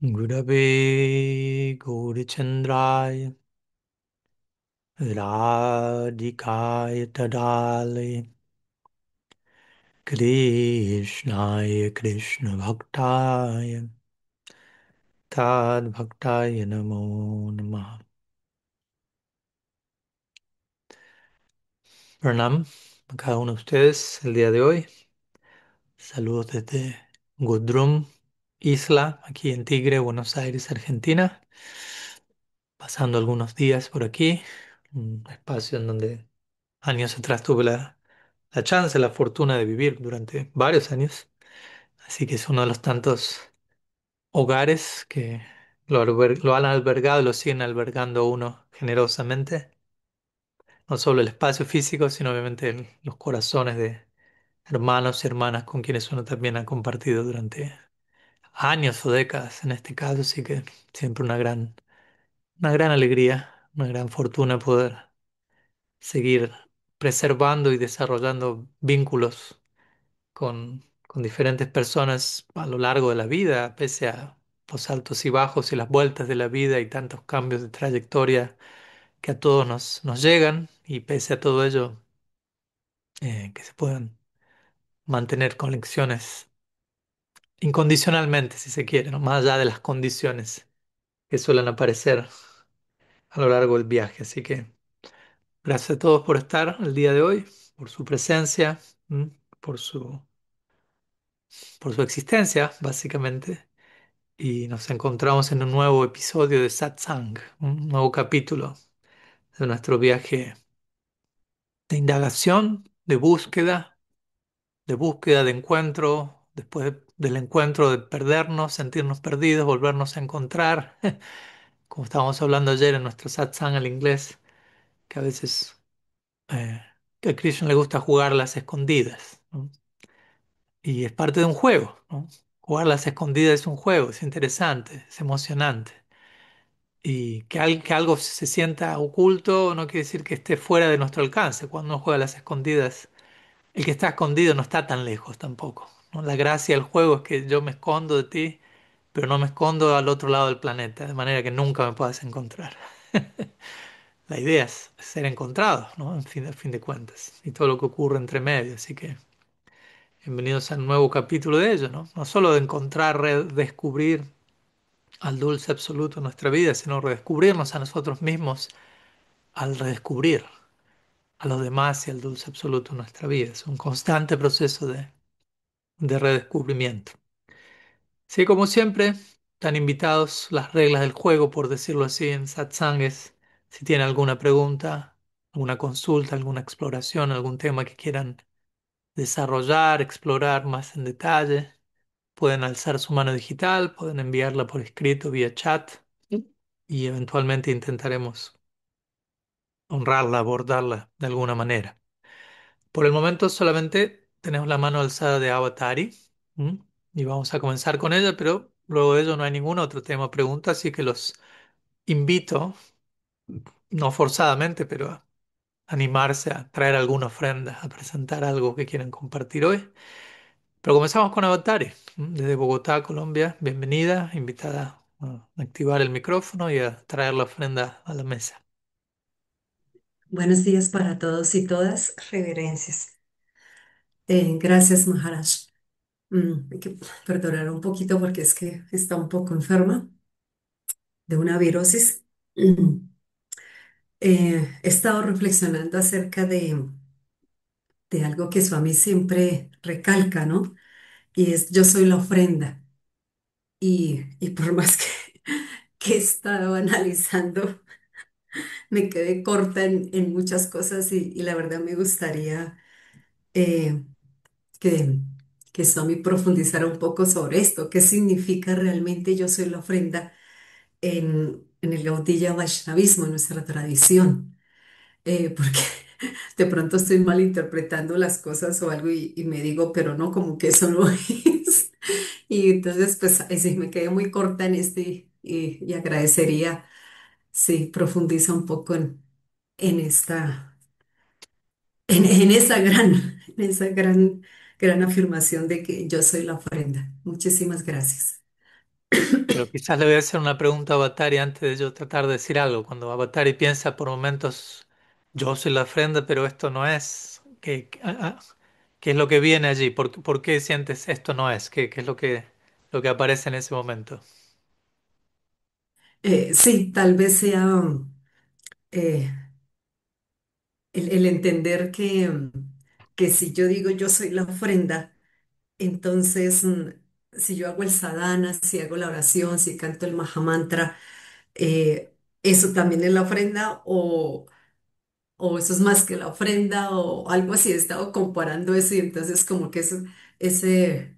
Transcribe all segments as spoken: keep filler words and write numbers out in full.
Gurave Gaurachandraya Radhikaya Tadale Krishnaya Krishna Bhaktaya Tad Bhaktaya Namo Namaha. Pranam a cada uno de ustedes el día de hoy. Saludos desde Gudrum, Isla, aquí en Tigre, Buenos Aires, Argentina. Pasando algunos días por aquí, un espacio en donde años atrás tuve la, la chance, la fortuna de vivir durante varios años. Así que es uno de los tantos hogares que lo, alber- lo han albergado y lo siguen albergando a uno generosamente. No solo el espacio físico, sino obviamente el- los corazones de hermanos y hermanas con quienes uno también ha compartido durante años o décadas en este caso. Así que siempre una gran, una gran alegría, una gran fortuna poder seguir preservando y desarrollando vínculos con, con diferentes personas a lo largo de la vida, pese a los altos y bajos y las vueltas de la vida y tantos cambios de trayectoria que a todos nos, nos llegan, y pese a todo ello, eh, que se puedan mantener conexiones incondicionalmente, si se quiere, ¿no? Más allá de las condiciones que suelen aparecer a lo largo del viaje. Así que gracias a todos por estar el día de hoy, por su presencia, ¿m? por su, por su existencia, básicamente. Y nos encontramos en un nuevo episodio de Satsang, un nuevo capítulo de nuestro viaje de indagación, de búsqueda, de búsqueda, de encuentro, después de- del encuentro de perdernos, sentirnos perdidos, volvernos a encontrar, como estábamos hablando ayer en nuestro Satsang al inglés, que a veces eh, que a Krishna le gusta jugar las escondidas, ¿no? Y es parte de un juego, ¿no? Jugar las escondidas es un juego, es interesante, es emocionante. Y que, al- que algo se sienta oculto no quiere decir que esté fuera de nuestro alcance. Cuando uno juega a las escondidas, el que está escondido no está tan lejos tampoco, ¿no? La gracia del juego es que yo me escondo de ti, pero no me escondo al otro lado del planeta, de manera que nunca me puedas encontrar. La idea es ser encontrado, ¿no? En fin, a fin de cuentas, y todo lo que ocurre entre medio. Así que bienvenidos a un nuevo capítulo de ello, ¿no? No solo de encontrar, redescubrir al dulce absoluto en nuestra vida, sino redescubrirnos a nosotros mismos al redescubrir a los demás y al dulce absoluto en nuestra vida. Es un constante proceso de, de redescubrimiento. Sí, como siempre, están invitados las reglas del juego, por decirlo así, en satsanges. Si tienen alguna pregunta, alguna consulta, alguna exploración, algún tema que quieran desarrollar, explorar más en detalle, pueden alzar su mano digital, pueden enviarla por escrito vía chat y eventualmente intentaremos honrarla, abordarla de alguna manera. Por el momento solamente tenemos la mano alzada de Avatari, ¿m? Y vamos a comenzar con ella, pero luego de ello no hay ningún otro tema o pregunta, así que los invito, no forzadamente, pero a animarse a traer alguna ofrenda, a presentar algo que quieran compartir hoy. Pero comenzamos con Avatari, ¿m? Desde Bogotá, Colombia. Bienvenida, invitada a activar el micrófono y a traer la ofrenda a la mesa. Buenos días para todos y todas. Reverencias. Eh, gracias, Maharaj. Mm, hay que perdonar un poquito porque es que está un poco enferma de una virosis. Mm. Eh, he estado reflexionando acerca de, de algo que Swami siempre recalca, ¿no? Y es yo soy la ofrenda. Y, y por más que, que he estado analizando, me quedé corta en, en muchas cosas y, y la verdad me gustaría eh, que, que Swami profundizara un poco sobre esto. ¿Qué significa realmente yo soy la ofrenda en, en el Gaudiya Vaishnavismo, en nuestra tradición? Eh, porque de pronto estoy malinterpretando las cosas o algo y, y me digo, pero no, como que eso no es. Y entonces, pues, ahí sí me quedé muy corta en este y, y agradecería, si profundiza un poco en, en esta, en, en esa gran, en esa gran, gran afirmación de que yo soy la ofrenda. Muchísimas gracias. Pero quizás le voy a hacer una pregunta a Batari antes de yo tratar de decir algo. Cuando Batari piensa por momentos, yo soy la ofrenda, pero esto no es. ¿Qué, qué ah, ah, qué es lo que viene allí? ¿Por, qué por qué sientes esto no es? ¿Qué, qué es lo que, lo que aparece en ese momento? Eh, sí, tal vez sea eh, el, el entender que, mm, que si yo digo yo soy la ofrenda, entonces mm, si yo hago el sadhana, si hago la oración, si canto el Mahamantra, eh, eso también es la ofrenda o, o eso es más que la ofrenda o algo así. He estado comparando eso y entonces como que eso, ese,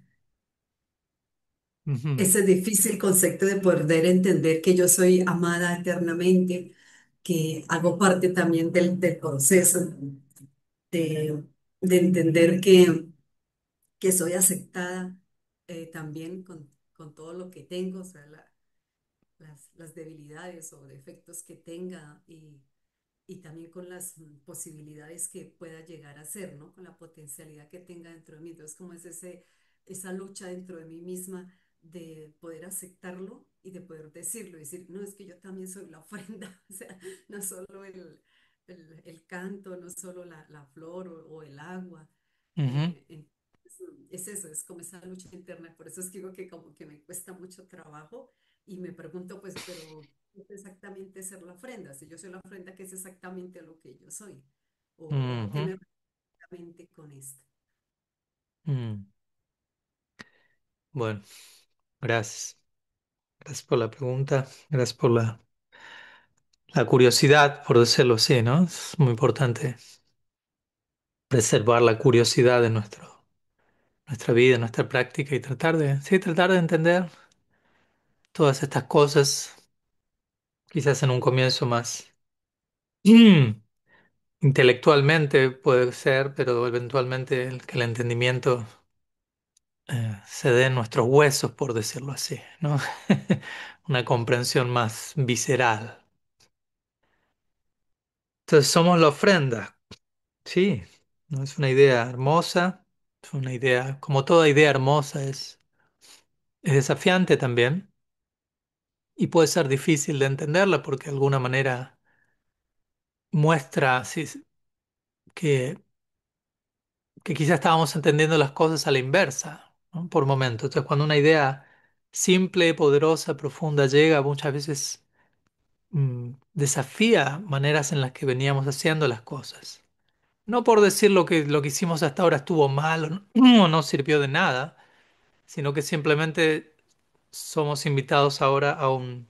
Ujú, ese difícil concepto de poder entender que yo soy amada eternamente, que hago parte también del, del proceso de, de entender que, que soy aceptada eh, también con, con todo lo que tengo, o sea, la- las, las debilidades o defectos que tenga y, y también con las mm, posibilidades que pueda llegar a ser, ¿no? Con la potencialidad que tenga dentro de mí. Entonces, como es ese, esa lucha dentro de mí misma de poder aceptarlo y de poder decirlo, y decir, no, es que yo también soy la ofrenda, o sea, no solo el, el, el canto, no solo la, la flor o, o el agua. ujú, eh, entonces, es eso, es como esa lucha interna. Por eso es que digo que como que me cuesta mucho trabajo y me pregunto, pues, pero ¿qué es exactamente ser la ofrenda? Si yo soy la ofrenda, ¿qué es exactamente lo que yo soy? ¿O, o a qué ujú, me refiero exactamente con esto? mm. Bueno, gracias. Gracias por la pregunta. Gracias por la, la curiosidad, por decirlo así, ¿no? Es muy importante preservar la curiosidad de nuestro, nuestra vida, nuestra práctica y tratar de, sí, tratar de entender todas estas cosas, quizás en un comienzo más mm, intelectualmente puede ser, pero eventualmente el, que el entendimiento eh, se dé en nuestros huesos, por decirlo así, ¿no? Una comprensión más visceral. Entonces somos la ofrenda, sí, ¿no? Es una idea hermosa, es una idea, como toda idea hermosa, es, es desafiante también y puede ser difícil de entenderla porque de alguna manera muestra sí, que, que quizás estábamos entendiendo las cosas a la inversa, ¿no? Por momentos. Entonces, cuando una idea simple, poderosa, profunda llega, muchas veces mm, desafía maneras en las que veníamos haciendo las cosas. No por decir lo que, lo que hicimos hasta ahora estuvo mal o no, o no sirvió de nada, sino que simplemente somos invitados ahora a un,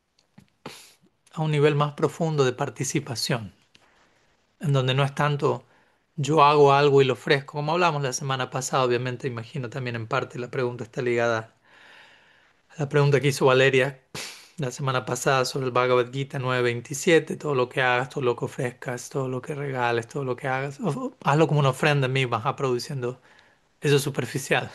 a un nivel más profundo de participación, en donde no es tanto yo hago algo y lo ofrezco, como hablamos la semana pasada, obviamente, imagino también en parte la pregunta está ligada a la pregunta que hizo Valeria la semana pasada sobre el Bhagavad Gita nueve veintisiete, todo lo que hagas, todo lo que ofrezcas, todo lo que regales, todo lo que hagas, o- hazlo como una ofrenda en mí, vas a produciendo eso es superficial.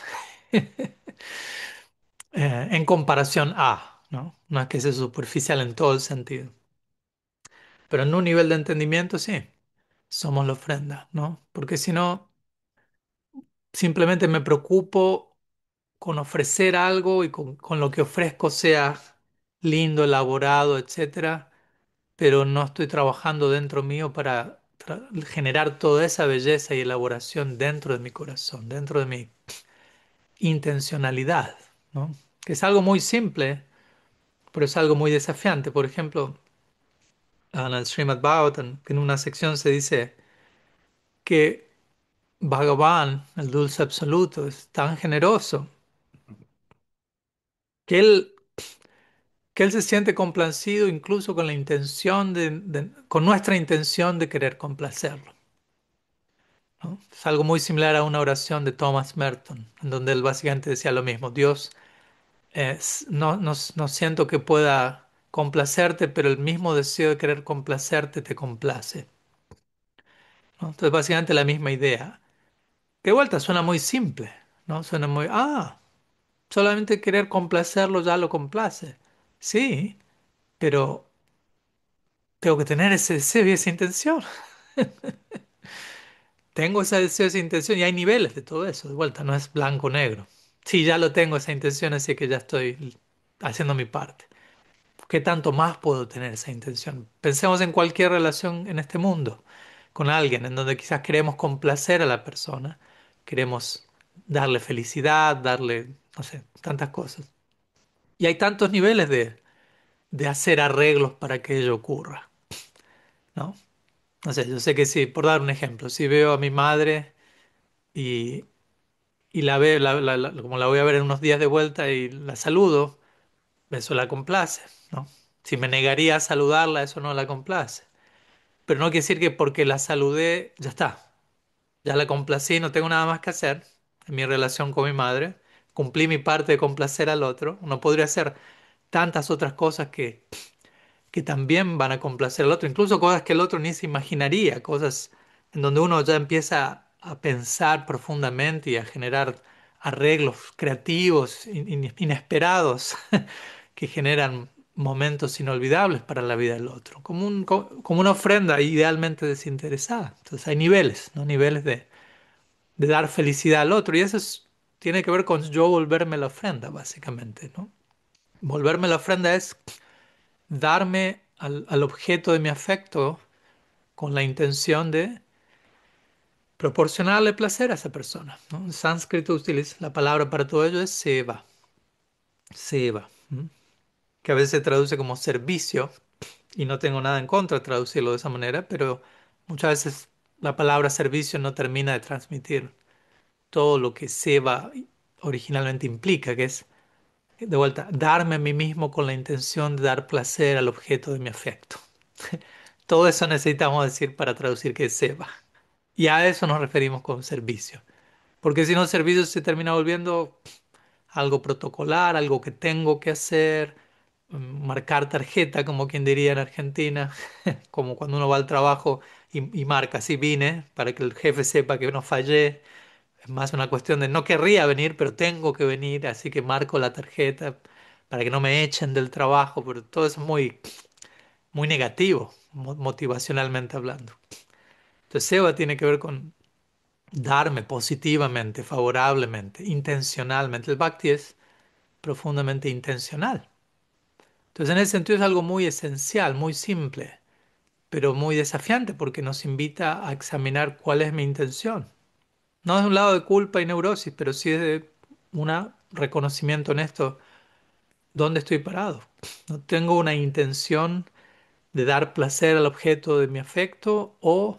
Eh, en comparación a, ¿no? No es que sea superficial en todo el sentido, pero en un nivel de entendimiento sí, somos la ofrenda, ¿no? Porque si no, simplemente me preocupo con ofrecer algo y con, con lo que ofrezco sea lindo, elaborado, etcétera, pero no estoy trabajando dentro mío para tra- generar toda esa belleza y elaboración dentro de mi corazón, dentro de mi intencionalidad, ¿no? Que es algo muy simple, pero es algo muy desafiante. Por ejemplo, en el Srimad Bhagavatam, que en una sección se dice que Bhagavan, el dulce absoluto, es tan generoso que él, que él se siente complacido incluso con la intención de, de- con nuestra intención de querer complacerlo, ¿no? Es algo muy similar a una oración de Thomas Merton, en donde él básicamente decía lo mismo: Dios, eh, s- no, no, no siento que pueda complacerte, pero el mismo deseo de querer complacerte te complace, ¿no? Entonces, básicamente la misma idea. Que de vuelta suena muy simple, ¿no? Suena muy, ah, solamente querer complacerlo ya lo complace. Sí, pero tengo que tener ese deseo y esa intención. Tengo ese deseo y esa intención y hay niveles de todo eso. De vuelta, no es blanco o negro. Sí, ya lo tengo esa intención, así que ya estoy. haciendo mi parte. ¿Qué tanto más puedo tener esa intención? Pensemos en cualquier relación en este mundo, con alguien, en donde quizás queremos complacer a la persona, queremos darle felicidad, darle, no sé, tantas cosas. Y hay tantos niveles de, de hacer arreglos para que ello ocurra, ¿no? No sé, yo sé que sí, por dar un ejemplo, si veo a mi madre y, y la veo, la- la- la- como la voy a ver en unos días de vuelta y la saludo, eso la complace, ¿no? Si me negaría a saludarla, eso no la complace. Pero no quiere decir que porque la saludé, ya está. Ya la complací, no tengo nada más que hacer en mi relación con mi madre. Cumplí mi parte de complacer al otro. Uno podría hacer tantas otras cosas que, que también van a complacer al otro, incluso cosas que el otro ni se imaginaría, cosas en donde uno ya empieza a pensar profundamente y a generar arreglos creativos, in- in- inesperados, que generan momentos inolvidables para la vida del otro, como un, co- como una ofrenda idealmente desinteresada. Entonces hay niveles, ¿no? Niveles de, de dar felicidad al otro y eso es- tiene que ver con yo volverme la ofrenda, básicamente, ¿no? Volverme la ofrenda es darme al, al objeto de mi afecto con la intención de proporcionarle placer a esa persona, ¿no? En sánscrito utiliza la palabra para todo ello es seva, seva, ¿m? Que a veces se traduce como servicio, y no tengo nada en contra de traducirlo de esa manera, pero muchas veces la palabra servicio no termina de transmitir todo lo que seva originalmente implica, que es, de vuelta, darme a mí mismo con la intención de dar placer al objeto de mi afecto. Todo eso necesitamos decir para traducir que es seva. Y a eso nos referimos con servicio. Porque si no, servicio se termina volviendo algo protocolar, algo que tengo que hacer, mm, marcar tarjeta, como quien diría en Argentina, como cuando uno va al trabajo y, y marca, sí vine, para que el jefe sepa que no fallé. Es más una cuestión de no querría venir, pero tengo que venir, así que marco la tarjeta para que no me echen del trabajo, pero todo eso es muy, muy negativo, mo- motivacionalmente hablando. Entonces, SEBA tiene que ver con darme positivamente, favorablemente, intencionalmente. El Bhakti es profundamente intencional. Entonces, en ese sentido es algo muy esencial, muy simple, pero muy desafiante porque nos invita a examinar cuál es mi intención. No es un lado de culpa y neurosis, pero sí es de un reconocimiento honesto dónde estoy parado. No tengo una intención de dar placer al objeto de mi afecto o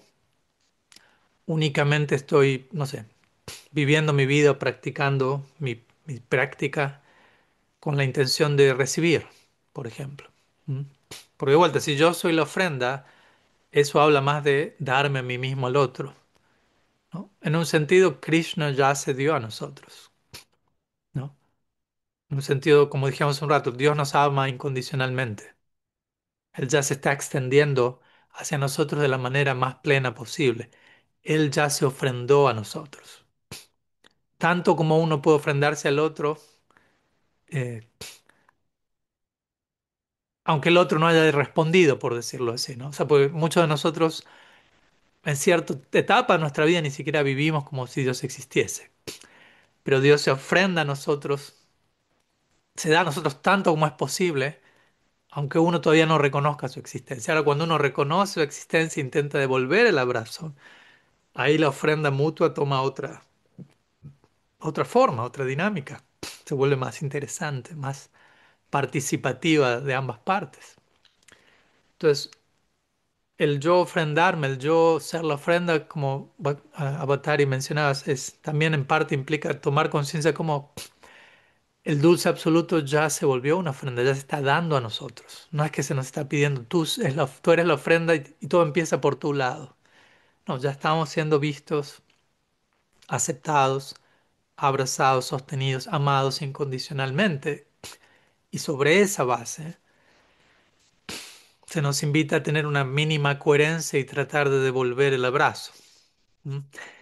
únicamente estoy, no sé, viviendo mi vida, practicando mi, mi práctica con la intención de recibir, por ejemplo. ¿Mm? Porque de vuelta, si yo soy la ofrenda, eso habla más de darme a mí mismo al otro, ¿no? En un sentido, Krishna ya se dio a nosotros, ¿no? En un sentido, como dijimos un rato, Dios nos ama incondicionalmente. Él ya se está extendiendo hacia nosotros de la manera más plena posible. Él ya se ofrendó a nosotros. Tanto como uno puede ofrendarse al otro, eh, aunque el otro no haya respondido, por decirlo así, ¿no? O sea, porque muchos de nosotros en cierta etapa de nuestra vida ni siquiera vivimos como si Dios existiese. Pero Dios se ofrenda a nosotros, se da a nosotros tanto como es posible, aunque uno todavía no reconozca su existencia. Ahora, cuando uno reconoce su existencia e intenta devolver el abrazo, ahí la ofrenda mutua toma otra, otra forma, otra dinámica. Se vuelve más interesante, más participativa de ambas partes. Entonces, el yo ofrendarme, el yo ser la ofrenda, como Ba- a- Avatari mencionabas, es, también en parte implica tomar conciencia como el dulce absoluto ya se volvió una ofrenda, ya se está dando a nosotros. No es que se nos está pidiendo, tú, es la- tú eres la ofrenda y, y todo empieza por tu lado. No, ya estamos siendo vistos, aceptados, abrazados, sostenidos, amados incondicionalmente. Y sobre esa base se nos invita a tener una mínima coherencia y tratar de devolver el abrazo. ¿Mm?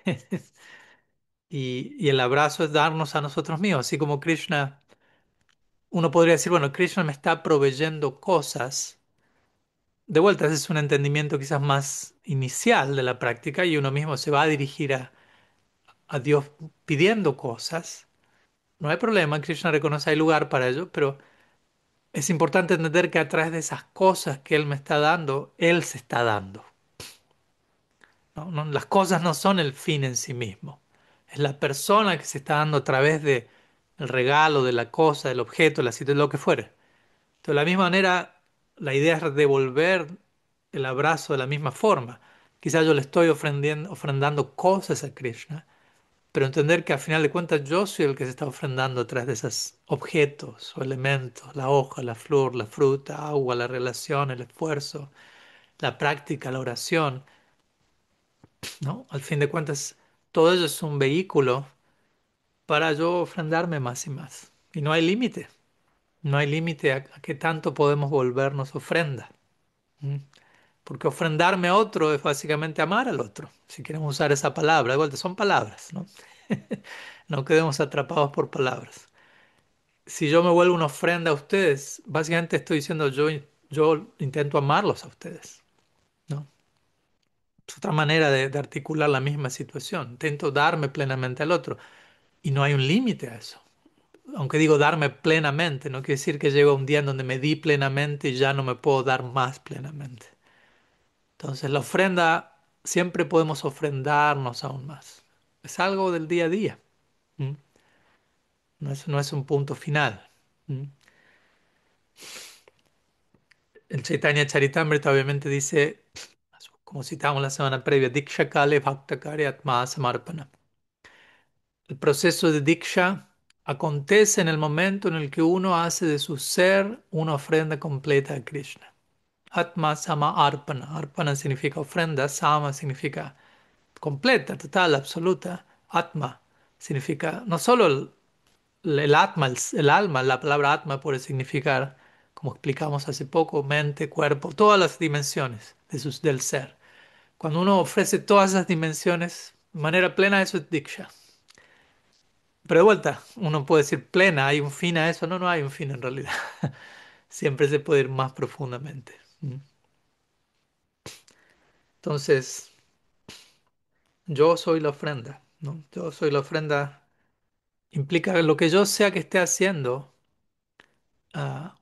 Y, y el abrazo es darnos a nosotros mismos, así como Krishna, uno podría decir, bueno, Krishna me está proveyendo cosas. De vuelta, ese es un entendimiento quizás más inicial de la práctica y uno mismo se va a dirigir a, a Dios pidiendo cosas. No hay problema, Krishna reconoce hay lugar para ello, pero es importante entender que a través de esas cosas que Él me está dando, Él se está dando. ¿No? No, las cosas no son el fin en sí mismo. Es la persona que se está dando a través de el regalo, de la cosa, del objeto, la situación, lo que fuere. Entonces, de la misma manera, la idea es devolver el abrazo de la misma forma. Quizás yo le estoy ofrendiendo- ofrendando cosas a Krishna, pero entender que al final de cuentas yo soy el que se está ofrendando a través de esos objetos o elementos, la hoja, la flor, la fruta, agua, la relación, el esfuerzo, la práctica, la oración, ¿no? Al fin de cuentas, todo ello es un vehículo para yo ofrendarme más y más. Y no hay límite, no hay límite a, a qué tanto podemos volvernos ofrenda. ¿Mm? Porque ofrendarme a otro es básicamente amar al otro, si queremos usar esa palabra. De vuelta, son palabras, ¿no? No quedemos atrapados por palabras. Si yo me vuelvo una ofrenda a ustedes, básicamente estoy diciendo yo, yo intento amarlos a ustedes, ¿no? Es otra manera de, de articular la misma situación. Intento darme plenamente al otro. Y no hay un límite a eso. Aunque digo darme plenamente, no quiere decir que llegue un día en donde me di plenamente y ya no me puedo dar más plenamente. Entonces, la ofrenda, siempre podemos ofrendarnos aún más. Es algo del día a día. ¿M? No es, no es un punto final. ¿M? El Chaitanya Charitamrita obviamente dice, como citamos la semana previa, Diksha Kale Bhakta Kare Atma Samarpana. El proceso de Diksha acontece en el momento en el que uno hace de su ser una ofrenda completa a Krishna. Atma Sama Arpana. Arpana significa ofrenda, Sama significa completa, total, absoluta. Atma significa no solo el, el Atma, el, el alma, la palabra Atma puede significar, como explicamos hace poco, mente, cuerpo, todas las dimensiones de sus, del ser. Cuando uno ofrece todas esas dimensiones de manera plena, eso es Diksha. Pero de vuelta, uno puede decir plena, ¿hay un fin a eso? No, no hay un fin en realidad. Siempre se puede ir más profundamente. ¿Mm? Entonces, yo soy la ofrenda, ¿no? Yo soy la ofrenda. Implica que lo que yo sea que esté haciendo, ah,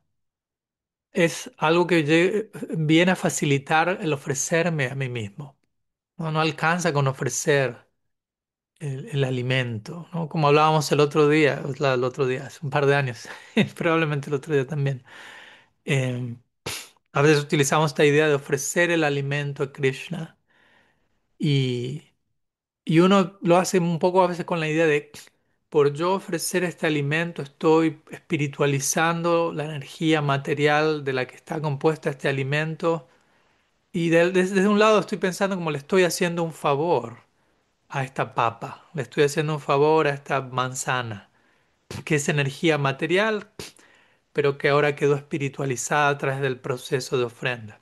es algo que lle- viene a facilitar el ofrecerme a mí mismo. No, no alcanza con ofrecer el, el alimento, ¿no? Como hablábamos el otro día, o la- el otro día, hace un par de años, probablemente el otro día también. Eh, a veces utilizamos esta idea de ofrecer el alimento a Krishna y, y uno lo hace un poco a veces con la idea de, por yo ofrecer este alimento, estoy espiritualizando la energía material de la que está compuesta este alimento. Y de- desde, desde un lado estoy pensando como le estoy haciendo un favor a esta papa, le estoy haciendo un favor a esta manzana, que es energía material, pero que ahora quedó espiritualizada a través del proceso de ofrenda.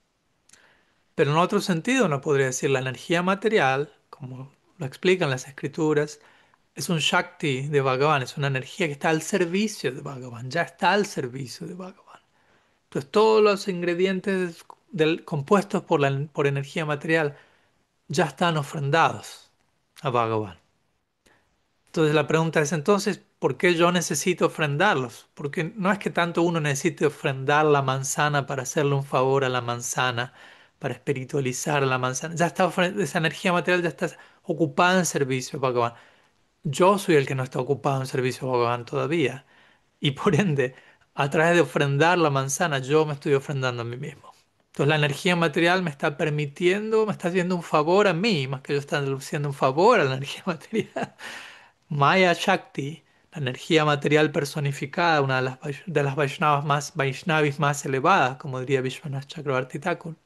Pero en otro sentido uno podría decir la energía material, como lo explican las escrituras, es un Shakti de Bhagavan, es una energía que está al servicio de Bhagavan, ya está al servicio de Bhagavan. Entonces todos los ingredientes del- compuestos por, la, por energía material ya están ofrendados a Bhagavan. Entonces la pregunta es entonces, ¿por qué yo necesito ofrendarlos? Porque no es que tanto uno necesite ofrendar la manzana para hacerle un favor a la manzana, para espiritualizar a la manzana. Ya está ofre- esa energía material ya está ocupada en servicio a Bhagavan. Yo soy el que no está ocupado en servicio a Bhagavan todavía. Y por ende, a través de ofrendar la manzana, yo me estoy ofrendando a mí mismo. Entonces la energía material me está permitiendo, me está haciendo un favor a mí, más que yo estar haciendo un favor a la energía material. Maya Shakti, la energía material personificada, una de las, Vai- de las Vaishnavas más, Vaishnavis más elevadas, como diría Vishwanath Chakravarti Thakur,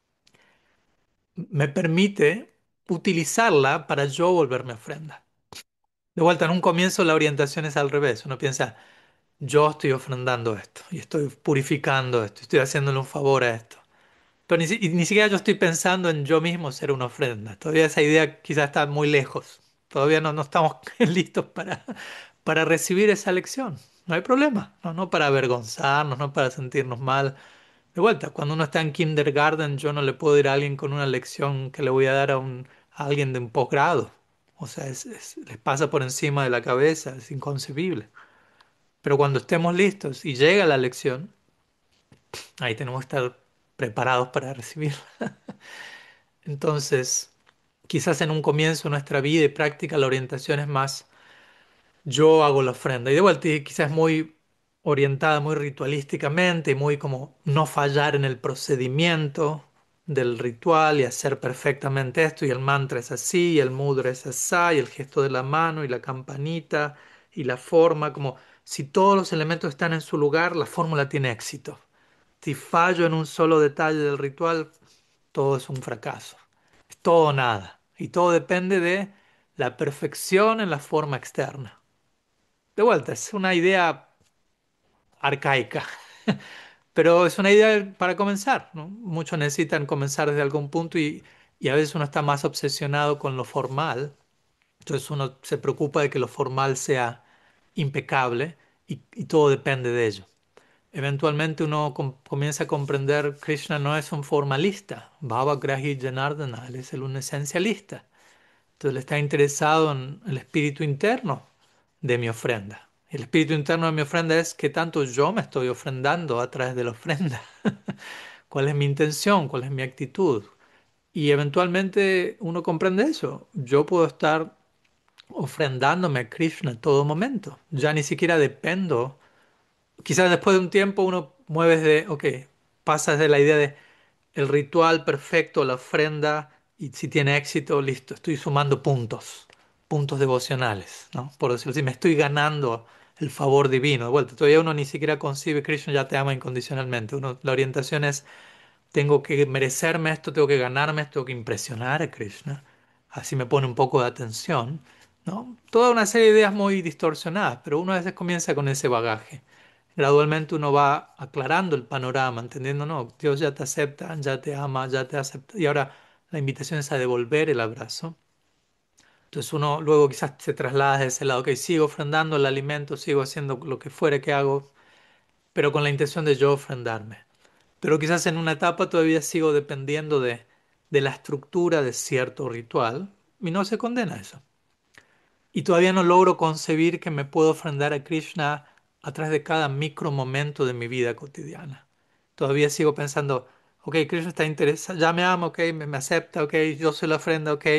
me permite utilizarla para yo volverme ofrenda. De vuelta, en un comienzo la orientación es al revés. Uno piensa, yo estoy ofrendando esto y estoy purificando esto, estoy haciéndole un favor a esto. Pero ni, si- y ni siquiera yo estoy pensando en yo mismo ser una ofrenda. Todavía esa idea quizás está muy lejos. Todavía no, no estamos listos para, para recibir esa lección. No hay problema. No, no para avergonzarnos, no para sentirnos mal. De vuelta, cuando uno está en kindergarten, yo no le puedo ir a alguien con una lección que le voy a dar a, un, a alguien de un posgrado. O sea, es- es- les pasa por encima de la cabeza, es inconcebible. Pero cuando estemos listos y llega la lección, Ahí tenemos que estar preparados para recibir. Entonces, quizás en un comienzo de nuestra vida y práctica la orientación es más yo hago la ofrenda. Y de vuelta, y quizás muy orientada muy ritualísticamente y muy como no fallar en el procedimiento del ritual y hacer perfectamente esto. Y el mantra es así, y el mudra es así, y el gesto de la mano y la campanita y la forma, como si todos los elementos están en su lugar, la fórmula tiene éxito. Si fallo en un solo detalle del ritual, todo es un fracaso. Es todo o nada. Y todo depende de la perfección en la forma externa. De vuelta, es una idea arcaica, pero es una idea para comenzar, ¿no? Muchos necesitan comenzar desde algún punto y, y a veces uno está más obsesionado con lo formal, entonces uno se preocupa de que lo formal sea impecable y, y todo depende de ello. Eventualmente uno com- comienza a comprender Krishna no es un formalista, Baba Grahi Janardana, él es el un esencialista. Entonces él está interesado en el espíritu interno de mi ofrenda. El espíritu interno de mi ofrenda es qué tanto yo me estoy ofrendando a través de la ofrenda. ¿Cuál es mi intención? ¿Cuál es mi actitud? Y eventualmente uno comprende eso. Yo puedo estar ofrendándome a Krishna en todo momento. Ya ni siquiera dependo. Quizás después de un tiempo uno mueve de, ok, pasas de la idea de el ritual perfecto, la ofrenda, y si tiene éxito, listo, estoy sumando puntos, puntos devocionales, ¿no? Por decirlo así, me estoy ganando el favor divino. De vuelta, todavía uno ni siquiera concibe, Krishna ya te ama incondicionalmente. Uno, la orientación es tengo que merecerme esto, tengo que ganarme esto, tengo que impresionar a Krishna. Así me pone un poco de atención, ¿no? Toda una serie de ideas muy distorsionadas, pero uno a veces comienza con ese bagaje. Gradualmente uno va aclarando el panorama, entendiendo, no, Dios ya te acepta, ya te ama, ya te acepta. Y ahora la invitación es a devolver el abrazo. Entonces uno luego quizás se traslada de ese lado, ok, sigo ofrendando el alimento, sigo haciendo lo que fuere que hago, pero con la intención de yo ofrendarme. Pero quizás en una etapa todavía sigo dependiendo de, de la estructura de cierto ritual y no se condena a eso. Y todavía no logro concebir que me puedo ofrendar a Krishna a través de cada micro momento de mi vida cotidiana. Todavía sigo pensando, ok, Krishna está interesado, ya me ama, ok, me, me acepta, ok, yo soy la ofrenda, ok,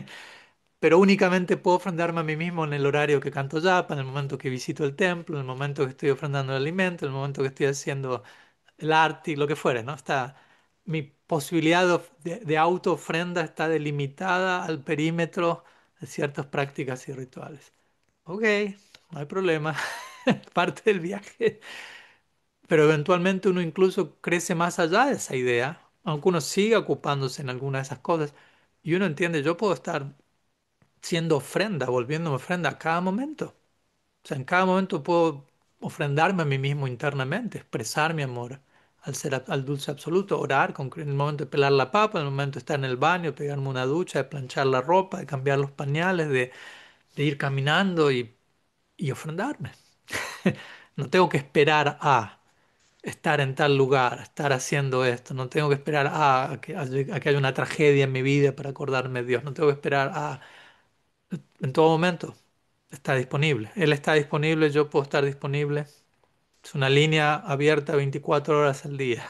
pero únicamente puedo ofrendarme a mí mismo en el horario que canto japa, en el momento que visito el templo, en el momento que estoy ofrendando el alimento, en el momento que estoy haciendo el arte, lo que fuere, ¿no? Está, mi posibilidad de, of- de, de auto-ofrenda está delimitada al perímetro de ciertas prácticas y rituales. Ok, no hay problema, parte del viaje. Pero eventualmente uno incluso crece más allá de esa idea, aunque uno siga ocupándose en alguna de esas cosas. Y uno entiende, yo puedo estar siendo ofrenda, volviéndome ofrenda a cada momento. O sea, en cada momento puedo ofrendarme a mí mismo internamente, expresar mi amor al ser, ab- al dulce absoluto, orar con, en el momento de pelar la papa, en el momento de estar en el baño, pegarme una ducha, de planchar la ropa, de cambiar los pañales, de, de ir caminando y, y ofrendarme. No tengo que esperar a estar en tal lugar, estar haciendo esto. No tengo que esperar a, a que, a que haya una tragedia en mi vida para acordarme de Dios. No tengo que esperar a en todo momento. Está disponible. Él está disponible, yo puedo estar disponible. Es una línea abierta veinticuatro horas al día.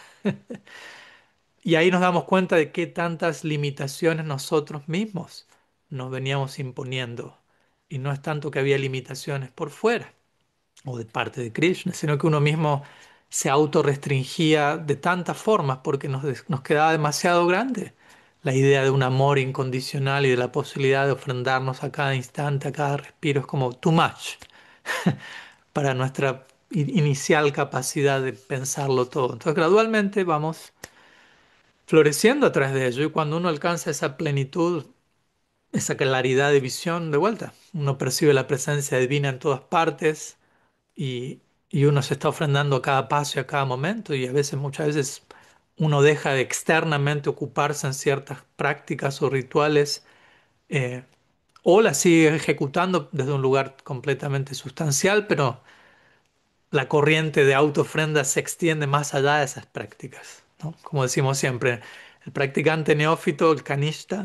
Y ahí nos damos cuenta de qué tantas limitaciones nosotros mismos nos veníamos imponiendo. Y no es tanto que había limitaciones por fuera o de parte de Krishna, sino que uno mismo se autorrestringía de tantas formas porque nos, des- nos quedaba demasiado grande la idea de un amor incondicional y de la posibilidad de ofrendarnos a cada instante, a cada respiro. Es como too much para nuestra i- inicial capacidad de pensarlo todo. Entonces, gradualmente vamos floreciendo a través de ello y cuando uno alcanza esa plenitud, esa claridad de visión de vuelta, uno percibe la presencia divina en todas partes y, y uno se está ofrendando a cada paso y a cada momento y a veces, muchas veces, uno deja de externamente ocuparse en ciertas prácticas o rituales eh, o las sigue ejecutando desde un lugar completamente sustancial, pero la corriente de autoofrenda se extiende más allá de esas prácticas, ¿no? Como decimos siempre, el practicante neófito, el kanishta,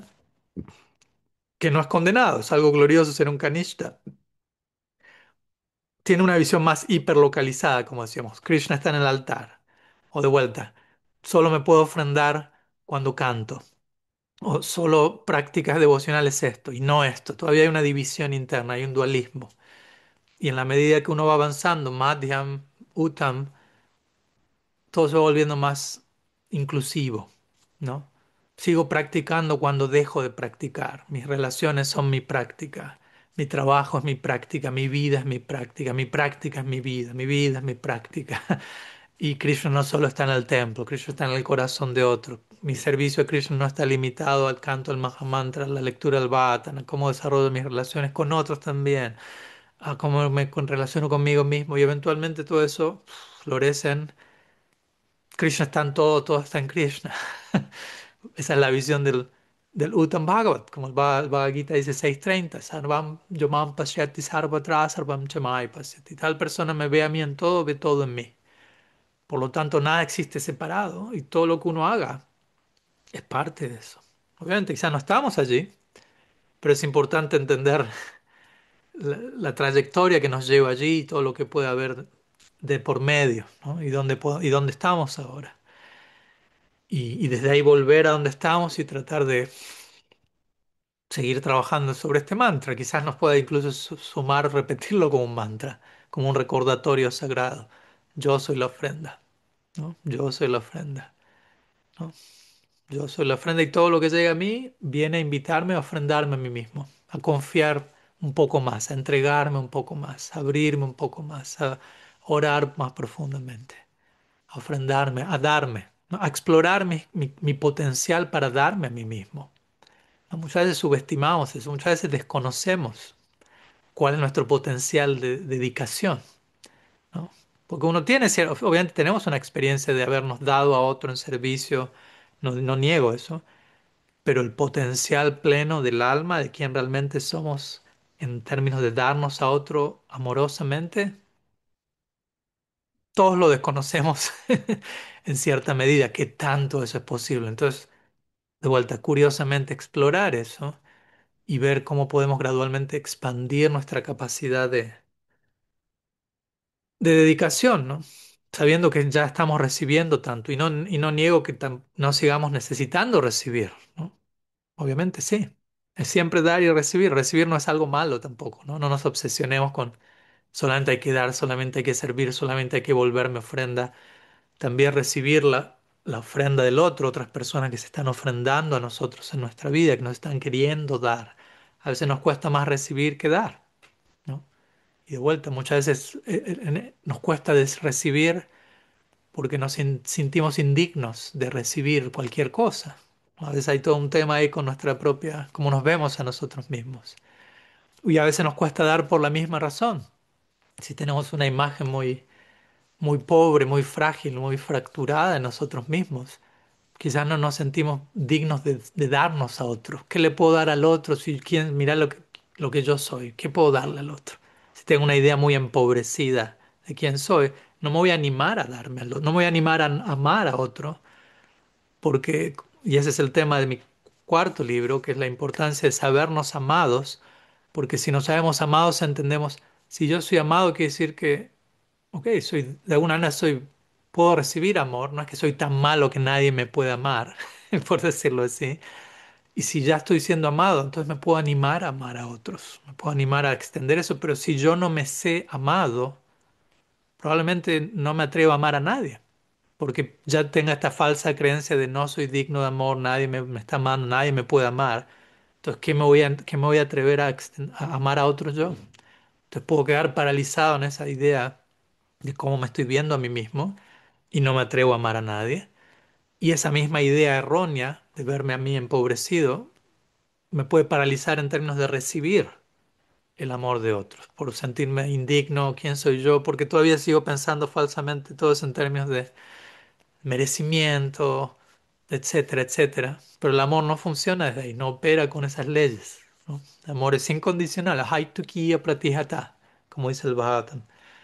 que no es condenado, es algo glorioso ser un kanishta, tiene una visión más hiperlocalizada, como decíamos. Krishna está en el altar. O de vuelta, solo me puedo ofrendar cuando canto. O solo prácticas devocionales esto y no esto. Todavía hay una división interna, hay un dualismo. Y en la medida que uno va avanzando, Madhyam, Uttam, todo se va volviendo más inclusivo, ¿no? Sigo practicando cuando dejo de practicar. Mis relaciones son mi práctica. Mi trabajo es mi práctica. Mi vida es mi práctica. Mi práctica es mi vida. Mi vida es mi práctica. Y Krishna no solo está en el templo, Krishna está en el corazón de otro. Mi servicio a Krishna no está limitado al canto del Mahamantra, a la lectura del Bhattan, a cómo desarrollo mis relaciones con otros también, a cómo me con- relaciono conmigo mismo. Y eventualmente todo eso pf, florece en Krishna está en todo, todo está en Krishna. Esa es la visión del, del Uttam Bhagavat, como el Bha- el Bhagavad Gita dice seis treinta, Sarvam Yomam Pashyati Sarvatra Sarvam Chamai Pasyati. Tal persona me ve a mí en todo, ve todo en mí. Por lo tanto, nada existe separado y todo lo que uno haga es parte de eso. Obviamente, quizás no estamos allí, pero es importante entender la, la trayectoria que nos lleva allí y todo lo que puede haber de por medio, ¿no? Y dónde, po- y dónde estamos ahora. Y, y desde ahí volver a donde estamos y tratar de seguir trabajando sobre este mantra. Quizás nos pueda incluso su- sumar, repetirlo como un mantra, como un recordatorio sagrado. Yo soy la ofrenda, ¿no? Yo soy la ofrenda, ¿no? Yo soy la ofrenda y todo lo que llega a mí viene a invitarme a ofrendarme a mí mismo, a confiar un poco más, a entregarme un poco más, a abrirme un poco más, a orar más profundamente, a ofrendarme, a darme, ¿no? A explorar mi, mi- mi potencial para darme a mí mismo. ¿No? Muchas veces subestimamos eso, muchas veces desconocemos cuál es nuestro potencial de dedicación, ¿no? Porque uno tiene, cier- obviamente tenemos una experiencia de habernos dado a otro en servicio, no, no niego eso, pero el potencial pleno del alma, de quien realmente somos en términos de darnos a otro amorosamente, todos lo desconocemos en cierta medida, qué tanto eso es posible. Entonces, de vuelta, curiosamente explorar eso y ver cómo podemos gradualmente expandir nuestra capacidad de, de dedicación, ¿no? Sabiendo que ya estamos recibiendo tanto y no, y no niego que tam- no sigamos necesitando recibir, ¿no? Obviamente sí. Es siempre dar y recibir. Recibir no es algo malo tampoco, ¿no? No nos obsesionemos con solamente hay que dar, solamente hay que servir, solamente hay que volverme ofrenda. También recibir la, la ofrenda del otro, otras personas que se están ofrendando a nosotros en nuestra vida, que nos están queriendo dar. A veces nos cuesta más recibir que dar, ¿no? Y de vuelta, muchas veces eh, eh, en- nos cuesta des- recibir porque nos sin- sentimos indignos de recibir cualquier cosa. A veces hay todo un tema ahí con nuestra propia, cómo nos vemos a nosotros mismos. Y a veces nos cuesta dar por la misma razón. Si tenemos una imagen muy, muy pobre, muy frágil, muy fracturada de nosotros mismos, quizás no nos sentimos dignos de, de darnos a otros. ¿Qué le puedo dar al otro si quién, mira lo que, lo que yo soy? ¿Qué puedo darle al otro? Si tengo una idea muy empobrecida de quién soy, no me voy a animar a darme al otro, no me voy a animar a amar a otro, porque, y ese es el tema de mi cuarto libro, que es la importancia de sabernos amados, porque si nos sabemos amados entendemos, si yo soy amado quiere decir que, ok, soy, de alguna manera soy, puedo recibir amor, no es que soy tan malo que nadie me puede amar, por decirlo así. Y si ya estoy siendo amado, entonces me puedo animar a amar a otros, me puedo animar a extender eso, pero si yo no me sé amado, probablemente no me atrevo a amar a nadie, porque ya tenga esta falsa creencia de no soy digno de amor, nadie me, me está amando, nadie me puede amar. Entonces, ¿qué me voy a, qué me voy a atrever a, exten- a amar a otros yo? Entonces puedo quedar paralizado en esa idea de cómo me estoy viendo a mí mismo y no me atrevo a amar a nadie. Y esa misma idea errónea de verme a mí empobrecido me puede paralizar en términos de recibir el amor de otros, por sentirme indigno, quién soy yo, porque todavía sigo pensando falsamente todo eso en términos de merecimiento, etcétera, etcétera. Pero el amor no funciona desde ahí, no opera con esas leyes, ¿no? El amor es incondicional, ahaitukya pratihata, como dice el Bhagavatam,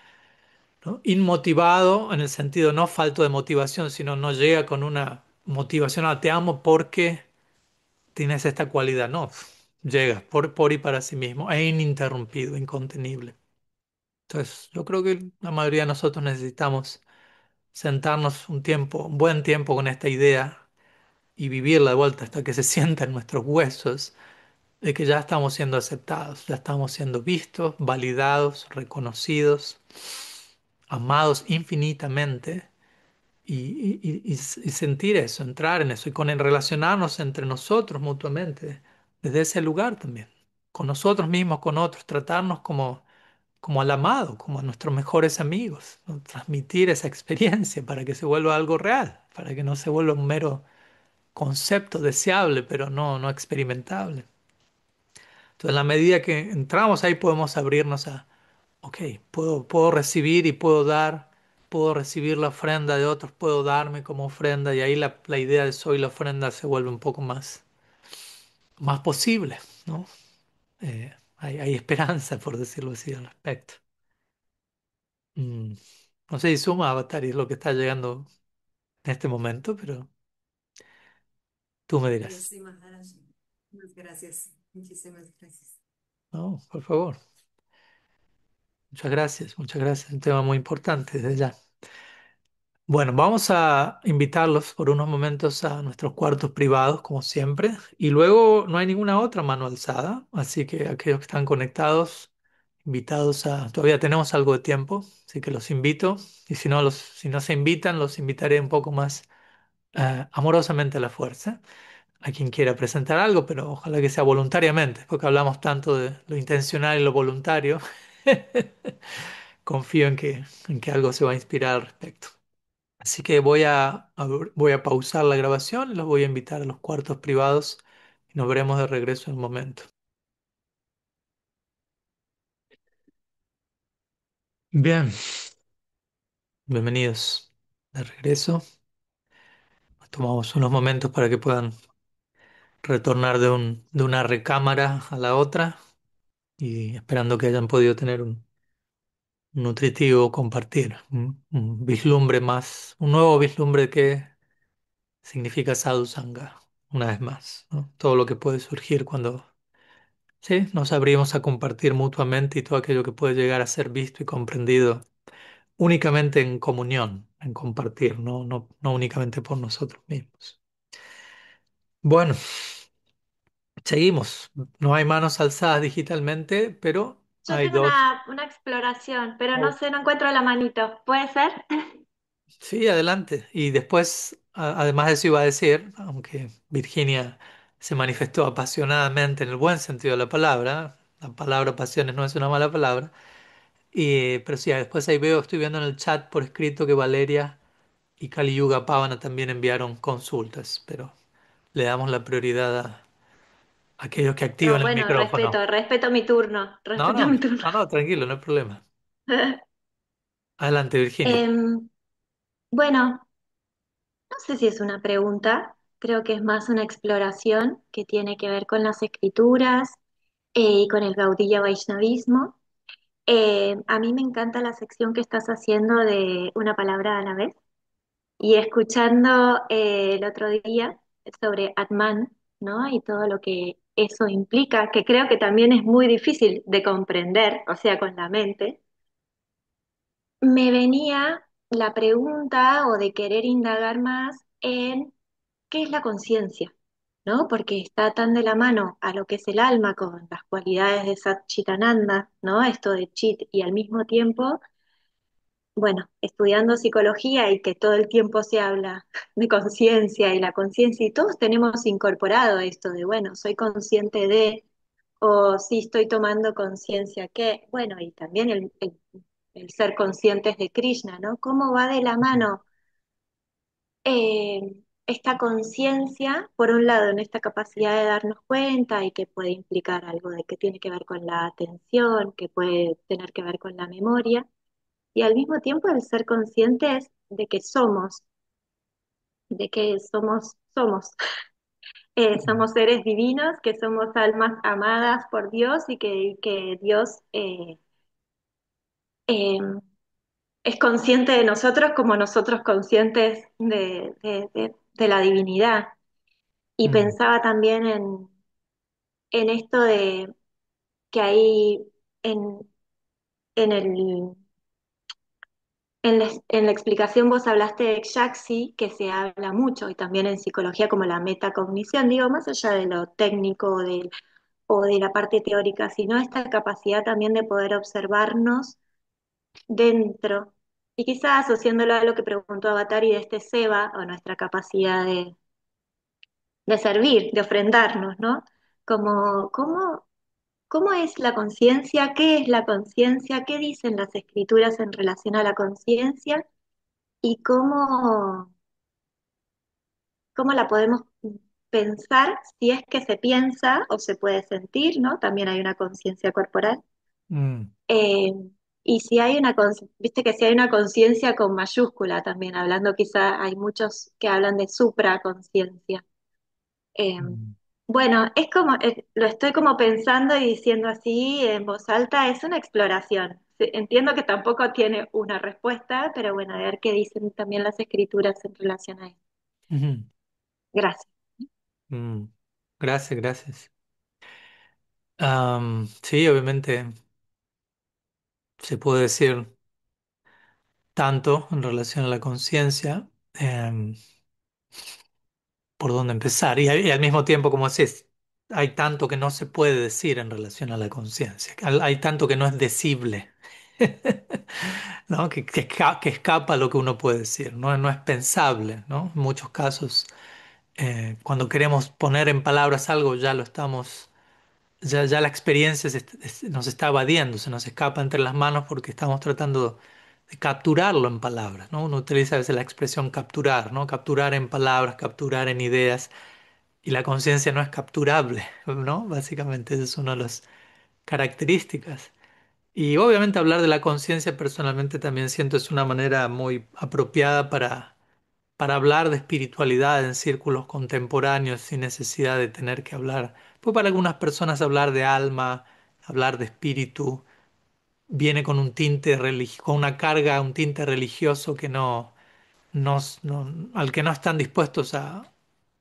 ¿no? Inmotivado en el sentido no falto de motivación, sino no llega con una motivación a te amo porque tienes esta cualidad, no, llega por, por y para sí mismo, e ininterrumpido, incontenible. Entonces, yo creo que la mayoría de nosotros necesitamos sentarnos un tiempo, un buen tiempo con esta idea y vivirla de vuelta hasta que se sienta en nuestros huesos de que ya estamos siendo aceptados, ya estamos siendo vistos, validados, reconocidos, amados infinitamente y, y- y- y s- y sentir eso, entrar en eso y con el relacionarnos entre nosotros mutuamente, desde ese lugar también, con nosotros mismos, con otros, tratarnos como, como al amado, como a nuestros mejores amigos, ¿no? Transmitir esa experiencia para que se vuelva algo real, para que no se vuelva un mero concepto deseable, pero no, no experimentable. Entonces, en la medida que entramos ahí podemos abrirnos a, ok, puedo, puedo recibir y puedo dar, puedo recibir la ofrenda de otros, puedo darme como ofrenda y ahí la, la idea de soy la ofrenda se vuelve un poco más, más posible, ¿no? Eh, hay, hay esperanza, por decirlo así, al respecto. Mm, No sé si suma Avatar y es lo que está llegando en este momento, pero tú me Sí, dirás. sí, Maharaj. Muchas gracias. Muchísimas gracias. No, por favor. Muchas gracias, muchas gracias. Un tema muy importante desde ya. Bueno, vamos a invitarlos por unos momentos a nuestros cuartos privados, como siempre, y luego no hay ninguna otra mano alzada, así que aquellos que están conectados, invitados a... Todavía tenemos algo de tiempo, así que los invito, y si no, los, si no se invitan, los invitaré un poco más eh, amorosamente a la fuerza, a quien quiera presentar algo, pero ojalá que sea voluntariamente, porque hablamos tanto de lo intencional y lo voluntario, confío en que, en que algo se va a inspirar al respecto. Así que voy a, a- voy a pausar la grabación y los voy a invitar a los cuartos privados y nos veremos de regreso en un momento. Bien, bienvenidos de regreso. Nos tomamos unos momentos para que puedan retornar de un, de una recámara a la otra y esperando que hayan podido tener un, un nutritivo compartir, un, un vislumbre más, un nuevo vislumbre que significa sadhu sangha, una vez más, ¿no? Todo lo que puede surgir cuando sí, nos abrimos a compartir mutuamente y todo aquello que puede llegar a ser visto y comprendido únicamente en comunión, en compartir, no, no, no únicamente por nosotros mismos. Bueno, seguimos. No hay manos alzadas digitalmente, pero Yo hay tengo dos. una, una exploración, pero no Oh, sé, no encuentro la manito. ¿Puede ser? sí, adelante. Y después, a- además de eso iba a decir, aunque Virginia se manifestó apasionadamente en el buen sentido de la palabra, la palabra pasiones no es una mala palabra. Y, pero sí, después ahí veo, estoy viendo en el chat por escrito que Valeria y Kali Yuga Pavana también enviaron consultas, pero le damos la prioridad a aquellos que Oh, activan el bueno, micrófono. respeto, respeto mi turno, No, respeto no, mi turno. no, no, tranquilo, no hay problema. Adelante, Virginia. Em, bueno, no sé si es una pregunta, creo que es más una exploración que tiene que ver con las escrituras eh, y con el Gaudiya Vaishnavismo. Eh, a mí me encanta la sección que estás haciendo de una palabra a la vez. Y escuchando eh, el otro día sobre Atman, ¿no? Y todo lo que eso implica, que creo que también es muy difícil de comprender, o sea, con la mente, me venía la pregunta o de querer indagar más en qué es la conciencia, ¿no? Porque está tan de la mano a lo que es el alma con las cualidades de Satchitananda, ¿no? Esto de Chit y al mismo tiempo bueno, estudiando psicología y que todo el tiempo se habla de conciencia y la conciencia, y todos tenemos incorporado esto de, bueno, soy consciente de, o sí estoy tomando conciencia que, bueno, y también el, el- el ser conscientes de Krishna, ¿no? ¿Cómo va de la mano eh, esta conciencia, por un lado, en esta capacidad de darnos cuenta y que puede implicar algo de que tiene que ver con la atención, que puede tener que ver con la memoria? Y al mismo tiempo el ser conscientes de que somos, de que somos, somos, eh, somos seres divinos, que somos almas amadas por Dios y que, que Dios eh, eh, es consciente de nosotros como nosotros conscientes de, de- de- de la divinidad. Y Mm, pensaba también en, en esto de que hay en, en el En la, en la explicación vos hablaste de Yaxi, que se habla mucho, y también en psicología como la metacognición, digo, más allá de lo técnico o de, o de la parte teórica, sino esta capacidad también de poder observarnos dentro. Y quizás asociándolo a lo que preguntó Avatari de este Seba, o nuestra capacidad de, de servir, de ofrendarnos, ¿no? Como, ¿cómo, cómo es la conciencia? ¿Qué es la conciencia? ¿Qué dicen las escrituras en relación a la conciencia? ¿Y cómo, cómo la podemos pensar si es que se piensa o se puede sentir, ¿no? También hay una conciencia corporal. Mm, Eh, y si hay una, cons- viste que si hay una conciencia con mayúscula también, hablando quizá hay muchos que hablan de supraconciencia. Eh, mm, bueno, es como, eh, lo estoy como pensando y diciendo así en voz alta, es una exploración. Sí, entiendo que tampoco tiene una respuesta, pero bueno, a ver qué dicen también las escrituras en relación a eso. ujú, Gracias. mm. Gracias, gracias. Am, sí, obviamente se puede decir tanto en relación a la conciencia, em, por dónde empezar. Y, al y al mismo tiempo, como decís, hay tanto que no se puede decir en relación a la conciencia. Al- Hay tanto que no es decible, ¿no? Que, que, esca- que escapa a lo que uno puede decir, ¿no? No es pensable, ¿no? En muchos casos, eh, cuando queremos poner en palabras algo, ya lo estamos. Ya, ya la experiencia se est- es- nos está evadiendo, se nos escapa entre las manos porque estamos tratando de capturarlo en palabras, ¿no? Uno utiliza a veces la expresión capturar, ¿no? Capturar en palabras, capturar en ideas, y la conciencia no es capturable, ¿no? Básicamente, esa es una de las características. Y obviamente hablar de la conciencia personalmente también siento es una manera muy apropiada para, para hablar de espiritualidad en círculos contemporáneos sin necesidad de tener que hablar. Pues para algunas personas hablar de alma, hablar de espíritu, viene con un tinte religioso, con una carga, un tinte religioso que no, no, no- al que no están dispuestos a,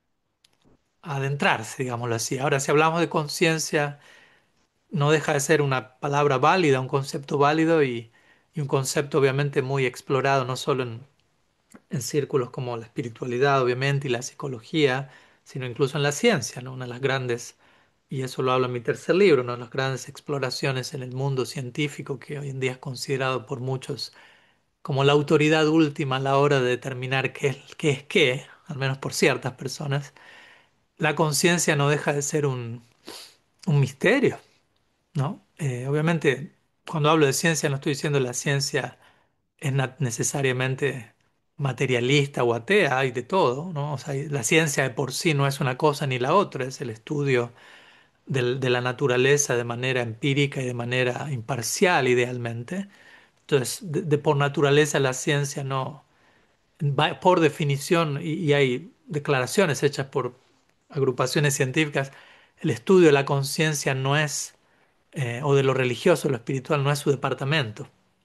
a adentrarse, digámoslo así. Ahora, si hablamos de conciencia, no deja de ser una palabra válida, un concepto válido y, y un concepto obviamente muy explorado, no solo en en círculos como la espiritualidad, obviamente, y la psicología, sino incluso en la ciencia, ¿no? Una de las grandes, y eso lo hablo en mi tercer libro, una de las grandes exploraciones en el mundo científico que hoy en día es considerado por muchos como la autoridad última a la hora de determinar qué es qué, es qué, al menos por ciertas personas. La conciencia no deja de ser un, un misterio, ¿no? Eh, obviamente, cuando hablo de ciencia no estoy diciendo la ciencia es na- necesariamente materialista o atea, hay de todo, ¿no? O sea, la ciencia de por sí no es una cosa ni la otra, es el estudio del- de la naturaleza de manera empírica y de manera imparcial, idealmente. Entonces, de, de por naturaleza la ciencia no, va- por definición, y, y hay declaraciones hechas por agrupaciones científicas, el estudio de la conciencia no es, eh, o de lo religioso, lo espiritual, no es su departamento.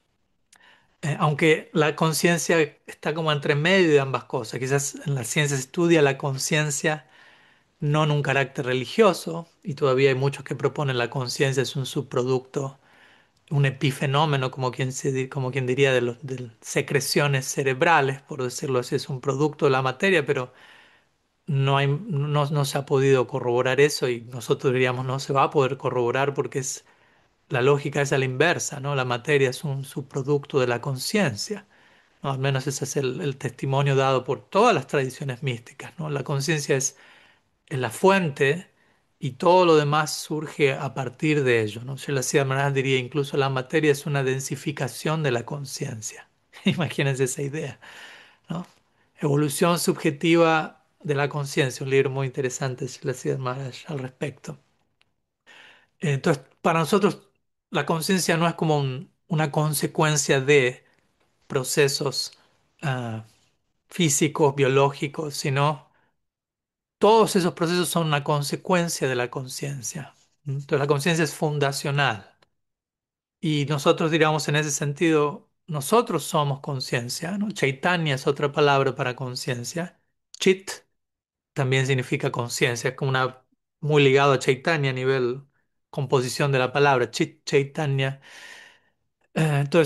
Eh, aunque la conciencia está como entre medio de ambas cosas. Quizás en la ciencia se estudia la conciencia no en un carácter religioso, y todavía hay muchos que proponen la conciencia es un subproducto, un epifenómeno, como quien, se di- como quien diría, de, los, de secreciones cerebrales, por decirlo así, es un producto de la materia, pero no hay, no, no se ha podido corroborar eso y nosotros diríamos no se va a poder corroborar porque es, la lógica es a la inversa, ¿no? La materia es un subproducto de la conciencia. ¿No? Al menos ese es el, el testimonio dado por todas las tradiciones místicas, ¿no? La conciencia es, es la fuente y todo lo demás surge a partir de ello, ¿no? Yo la Maharaj diría incluso la materia es una densificación de la conciencia. Imagínense esa idea, ¿no? Evolución subjetiva de la conciencia, un libro muy interesante, Srila Maharaj, al respecto. Entonces, para nosotros, la conciencia no es como un- una consecuencia de procesos ah, físicos, biológicos, sino todos esos procesos son una consecuencia de la conciencia. ¿Mm? Entonces la conciencia es fundacional y nosotros diríamos en ese sentido, nosotros somos conciencia, ¿no? Chaitanya es otra palabra para conciencia. Chit también significa conciencia, es como una muy ligado a Chaitanya a nivel composición de la palabra, Chit Chaitanya. Eh, entonces,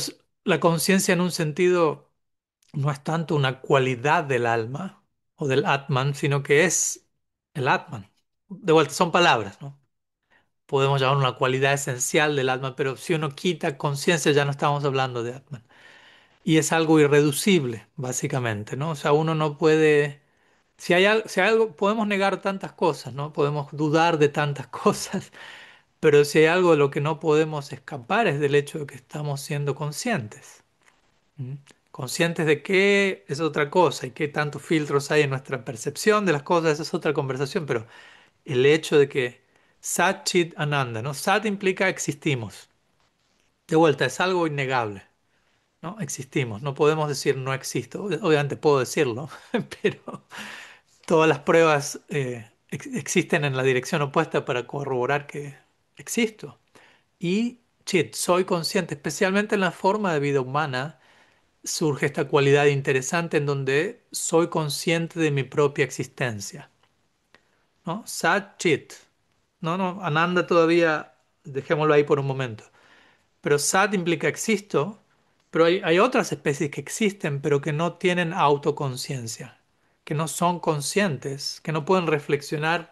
la conciencia en un sentido no es tanto una cualidad del alma o del Atman, sino que es el Atman. De vuelta, son palabras, ¿no? Podemos llamar una cualidad esencial del Atman, pero si uno quita conciencia ya no estamos hablando de Atman. Y es algo irreducible, básicamente, ¿no? O sea, uno no puede... Si hay, al- si hay algo, podemos negar tantas cosas, ¿no? Podemos dudar de tantas cosas, pero si hay algo de lo que no podemos escapar es del hecho de que estamos siendo conscientes. ¿Mm? Conscientes de qué es otra cosa y qué tantos filtros hay en nuestra percepción de las cosas, esa es otra conversación, pero el hecho de que Sat Chit Ananda, ¿no? Sat implica existimos. De vuelta, es algo innegable, ¿no? Existimos, no podemos decir no existo. Obviamente puedo decirlo, pero todas las pruebas eh, ex- existen en la dirección opuesta para corroborar que existo. Y Chit, soy consciente, especialmente en la forma de vida humana surge esta cualidad interesante en donde soy consciente de mi propia existencia, ¿no? Sat Chit. No, no, Ananda todavía, dejémoslo ahí por un momento. Pero Sat implica existo, pero hay, hay otras especies que existen, pero que no tienen autoconciencia, que no son conscientes, que no pueden reflexionar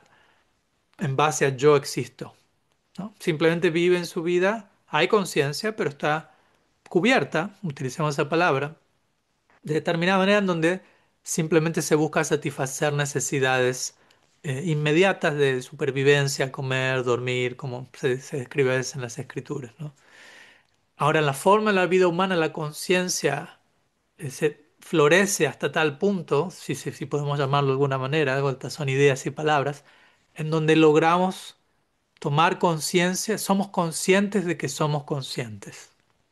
en base a yo existo, ¿no? Simplemente viven su vida, hay conciencia, pero está cubierta, utilicemos esa palabra, de determinada manera en donde simplemente se busca satisfacer necesidades eh, inmediatas de supervivencia, comer, dormir, como se, se describe a veces en las escrituras, ¿no? Ahora, en la forma de la vida humana, la conciencia eh, se florece hasta tal punto, si, si, si podemos llamarlo de alguna manera, de vuelta son ideas y palabras, en donde logramos tomar conciencia, somos conscientes de que somos conscientes,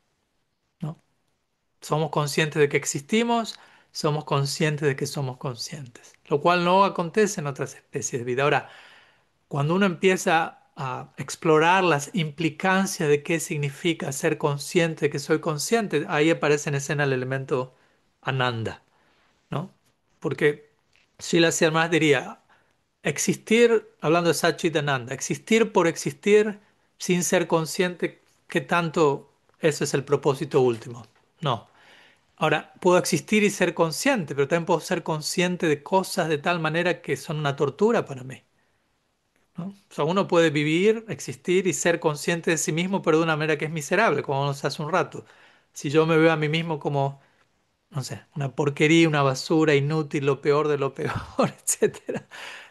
¿no? Somos conscientes de que existimos, somos conscientes de que somos conscientes, lo cual no acontece en otras especies de vida. Ahora, cuando uno empieza a explorar las implicancias de qué significa ser consciente de que soy consciente, ahí aparece en escena el elemento ananda, ¿no? Porque Srila Sharma diría, existir, hablando de Satchitananda, existir por existir sin ser consciente que tanto eso es el propósito último. No. Ahora, puedo existir y ser consciente, pero también puedo ser consciente de cosas de tal manera que son una tortura para mí, ¿no? O sea, uno puede vivir, existir y ser consciente de sí mismo, pero de una manera que es miserable, como nos hace un rato. Si yo me veo a mí mismo como, no sé, una porquería, una basura, inútil, lo peor de lo peor, etcétera.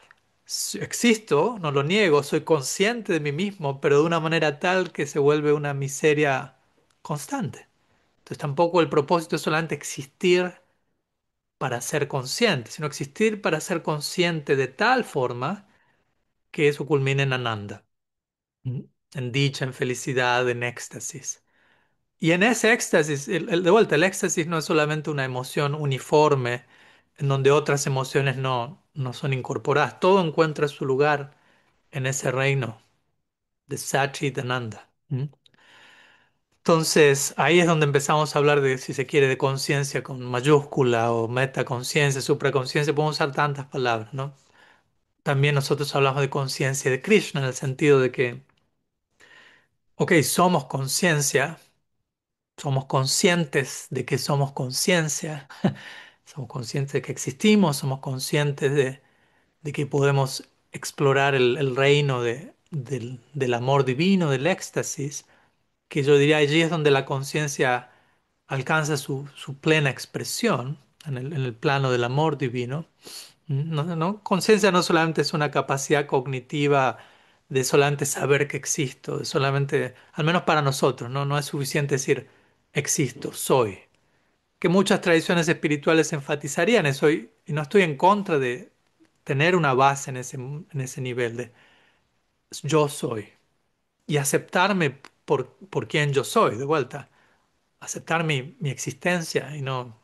Si existo, no lo niego, soy consciente de mí mismo, pero de una manera tal que se vuelve una miseria constante. Entonces tampoco el propósito es solamente existir para ser consciente, sino existir para ser consciente de tal forma que eso culmine en ananda, ¿m? En dicha, en felicidad, en éxtasis. Y en ese éxtasis, el- el- de vuelta, el éxtasis no es solamente una emoción uniforme en donde otras emociones no, no son incorporadas, todo encuentra su lugar en ese reino de Satchitananda. ¿M? Entonces, ahí es donde empezamos a hablar de, si se quiere, de conciencia con mayúscula o metaconciencia, supraconciencia, podemos usar tantas palabras, ¿no? También nosotros hablamos de conciencia de Krishna en el sentido de que, ok, somos conciencia, somos conscientes de que somos conciencia, somos conscientes de que existimos, somos conscientes de, de que podemos explorar el, el reino de- del, del amor divino, del éxtasis, que yo diría allí es donde la conciencia alcanza su, su plena expresión, en el, en el plano del amor divino. No, no, conciencia no solamente es una capacidad cognitiva de solamente saber que existo, de solamente, al menos para nosotros, ¿no? No es suficiente decir existo, soy. Que muchas tradiciones espirituales enfatizarían eso y, y no estoy en contra de tener una base en ese, en ese nivel de yo soy y aceptarme por, por quien yo soy, de vuelta, aceptar mi, mi existencia y no,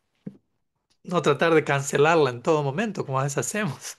no tratar de cancelarla en todo momento, como a veces hacemos.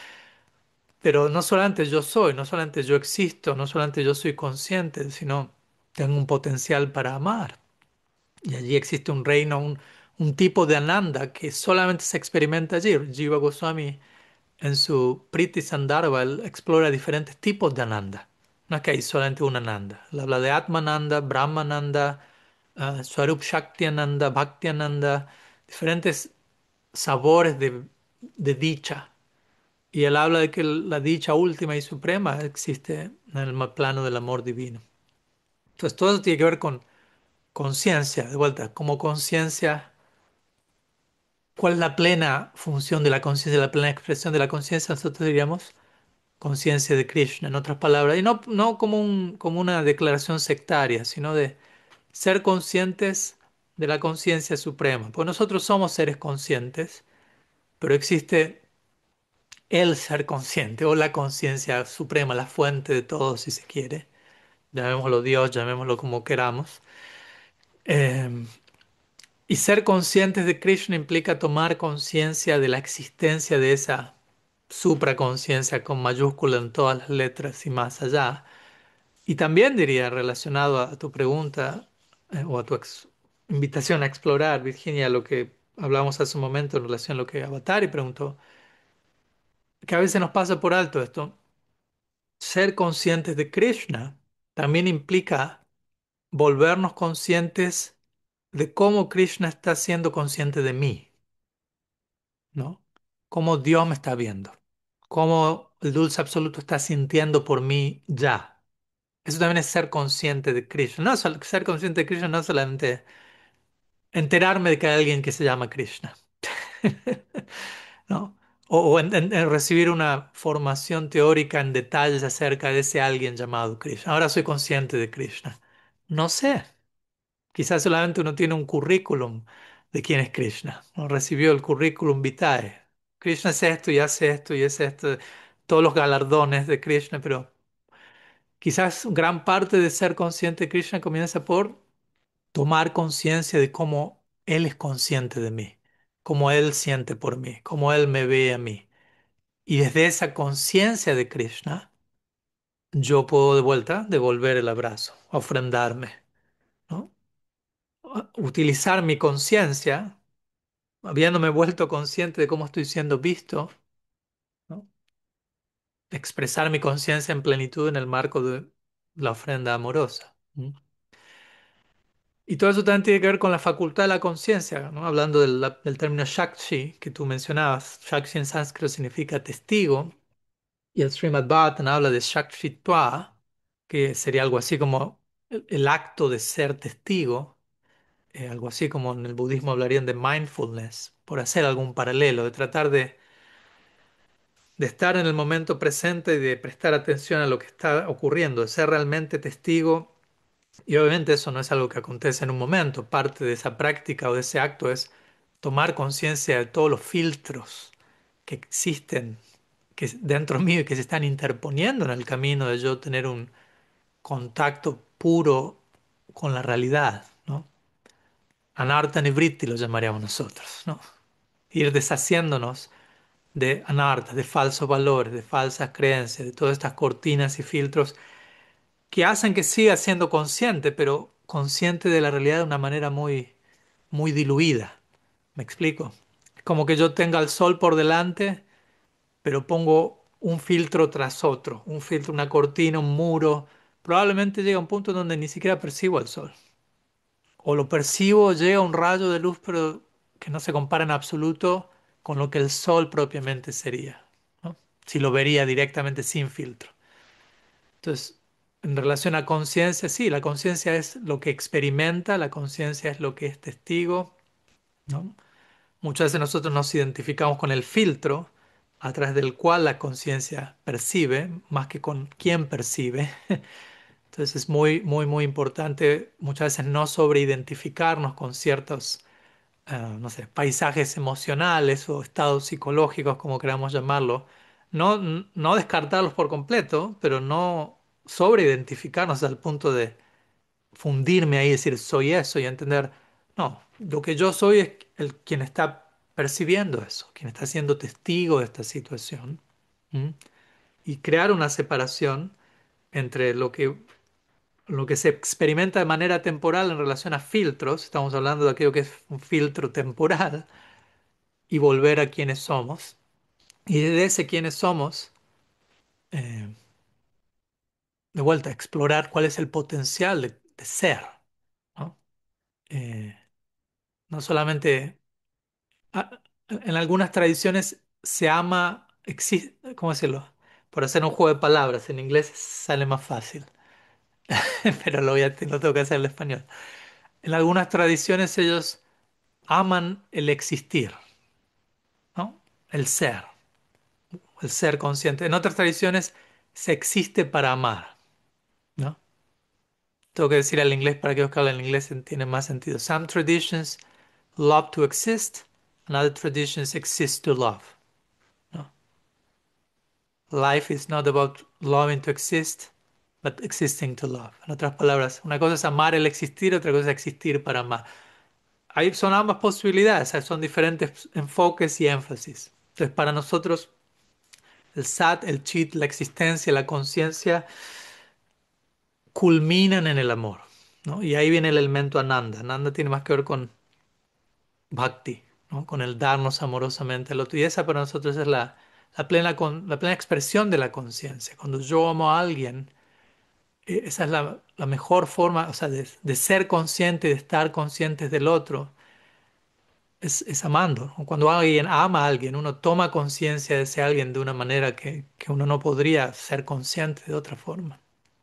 Pero no solamente yo soy, no solamente yo existo, no solamente yo soy consciente, sino tengo un potencial para amar. Y allí existe un reino, un, un tipo de ananda que solamente se experimenta allí. Jiva Goswami en su Priti Sandarbha él explora diferentes tipos de ananda. No es que hay solamente un ananda. Él habla de Atmananda, Brahmananda, ah, Swarup Shaktiananda, Bhaktiananda, diferentes sabores de, de dicha. Y él habla de que la dicha última y suprema existe en el ma- plano del amor divino. Entonces todo eso tiene que ver con conciencia, de vuelta, como conciencia, ¿cuál es la plena función de la conciencia, la plena expresión de la conciencia? Nosotros diríamos conciencia de Krishna, en otras palabras, y no, no como un, como una declaración sectaria, sino de ser conscientes de la conciencia suprema. Pues nosotros somos seres conscientes, pero existe el ser consciente o la conciencia suprema, la fuente de todo, si se quiere. Llamémoslo Dios, llamémoslo como queramos. Eh, y ser conscientes de Krishna implica tomar conciencia de la existencia de esa supraconciencia con mayúscula en todas las letras y más allá. Y también diría, relacionado a tu pregunta eh, o a tu ex- invitación a explorar, Virginia, lo que hablamos hace un momento en relación a lo que Avatari preguntó, que a veces nos pasa por alto esto. Ser conscientes de Krishna también implica volvernos conscientes de cómo Krishna está siendo consciente de mí, ¿no? Cómo Dios me está viendo, cómo el dulce absoluto está sintiendo por mí ya. Eso también es ser consciente de Krishna. No, sol- ser consciente de Krishna no es solamente enterarme de que hay alguien que se llama Krishna, ¿no? O, o en- en- en recibir una formación teórica en detalles acerca de ese alguien llamado Krishna. Ahora soy consciente de Krishna. No sé. Quizás solamente uno tiene un currículum de quién es Krishna. No recibió el currículum vitae. Krishna es esto y hace esto y es esto. Todos los galardones de Krishna, pero quizás gran parte de ser consciente de Krishna comienza por tomar conciencia de cómo Él es consciente de mí, cómo Él siente por mí, cómo Él me ve a mí. Y desde esa conciencia de Krishna, yo puedo de vuelta devolver el abrazo, ofrendarme, ¿no? Utilizar mi conciencia, habiéndome vuelto consciente de cómo estoy siendo visto, ¿no? Expresar mi conciencia en plenitud en el marco de la ofrenda amorosa. ¿Mm? Y todo eso también tiene que ver con la facultad de la conciencia, ¿no? Hablando del, la- del término Shakshi que tú mencionabas. Shakshi en sánscrito significa testigo, y el Srimad Bhattan habla de Shakshitva, que sería algo así como el, el acto de ser testigo, eh, algo así como en el budismo hablarían de mindfulness, por hacer algún paralelo, de tratar de de estar en el momento presente y de prestar atención a lo que está ocurriendo, de ser realmente testigo. Y obviamente eso no es algo que acontece en un momento. Parte de esa práctica o de ese acto es tomar conciencia de todos los filtros que existen que dentro mío y que se están interponiendo en el camino de yo tener un contacto puro con la realidad, ¿no? Anartha nivritti lo llamaríamos nosotros, ¿no? Ir deshaciéndonos de anartas, de falsos valores, de falsas creencias, de todas estas cortinas y filtros que hacen que siga siendo consciente, pero consciente de la realidad de una manera muy, muy diluida. ¿Me explico? Es como que yo tenga el sol por delante, pero pongo un filtro tras otro, un filtro, una cortina, un muro. Probablemente llega a un punto donde ni siquiera percibo el sol. O lo percibo, llega un rayo de luz, pero que no se compara en absoluto con lo que el sol propiamente sería, ¿no? Si lo vería directamente sin filtro. Entonces, en relación a conciencia, sí, la conciencia es lo que experimenta, la conciencia es lo que es testigo, ¿no? Muchas veces nosotros nos identificamos con el filtro a través del cual la conciencia percibe, más que con quién percibe. Entonces es muy, muy, muy importante muchas veces no sobreidentificarnos con ciertos, eh, no sé, paisajes emocionales o estados psicológicos, como queramos llamarlo. No, n- no descartarlos por completo, pero no sobreidentificarnos al punto de fundirme ahí y decir soy eso y entender, no, lo que yo soy es el quien está percibiendo eso, quien está siendo testigo de esta situación. ¿Mm? Y crear una separación entre lo que lo que se experimenta de manera temporal en relación a filtros, estamos hablando de aquello que es un filtro temporal, y volver a quienes somos. Y de ese quienes somos, eh, de vuelta, explorar cuál es el potencial de, de ser, ¿no? Eh, no solamente, ah, en algunas tradiciones se ama, existe, ¿cómo decirlo? Por hacer un juego de palabras, en inglés sale más fácil, pero lo voy a, lo tengo que hacer en español. En algunas tradiciones ellos aman el existir, ¿no? El ser, el ser consciente. En otras tradiciones se existe para amar, ¿no? Tengo que decir al inglés para que que hablan inglés tiene más sentido. Some traditions love to exist, and other traditions exist to love, ¿no? Life is not about loving to exist, but existing to love. En otras palabras, una cosa es amar el existir, otra cosa es existir para amar. Ahí son ambas posibilidades, son diferentes enfoques y énfasis. Entonces, para nosotros, el sat, el chit, la existencia, la conciencia culminan en el amor, ¿no? Y ahí viene el elemento ananda. Ananda tiene más que ver con bhakti, ¿no? Con el darnos amorosamente al otro. Y esa para nosotros es la, la plena, con- la plena expresión de la conciencia. Cuando yo amo a alguien, eh, esa es la, la mejor forma, o sea, de, de ser consciente, de estar conscientes del otro, es, es amando, ¿no? Cuando alguien ama a alguien, uno toma conciencia de ese alguien de una manera que, que uno no podría ser consciente de otra forma.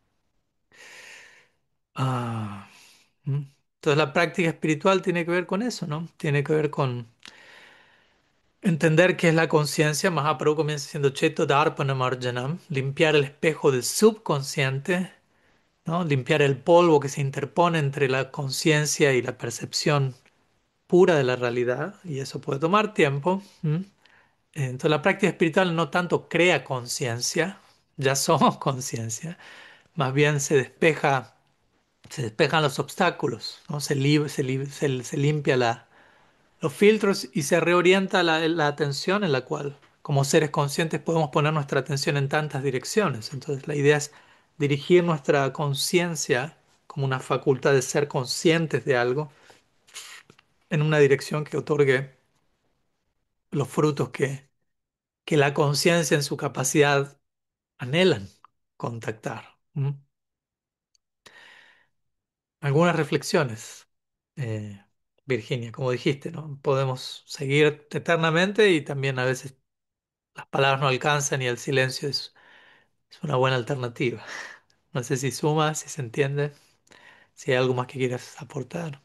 Ah, mm. Entonces la práctica espiritual tiene que ver con eso, ¿no? Tiene que ver con entender qué es la conciencia. Mahaprabhu comienza siendo Cheto Darpanamarjanam, limpiar el espejo del subconsciente, ¿no? Limpiar el polvo que se interpone entre la conciencia y la percepción pura de la realidad, y eso puede tomar tiempo. ¿M? Entonces la práctica espiritual no tanto crea conciencia, ya somos conciencia, más bien se despeja, se despejan los obstáculos, ¿no? Se, li- se, li- se- se limpia la, los filtros y se reorienta la, la atención en la cual, como seres conscientes, podemos poner nuestra atención en tantas direcciones. Entonces la idea es dirigir nuestra conciencia como una facultad de ser conscientes de algo en una dirección que otorgue los frutos que, que la conciencia en su capacidad anhelan contactar. ¿Mm? Algunas reflexiones, eh, Virginia, como dijiste, ¿no? Podemos seguir eternamente y también a veces las palabras no alcanzan y el silencio es, es una buena alternativa. No sé si suma, si se entiende, si hay algo más que quieras aportar.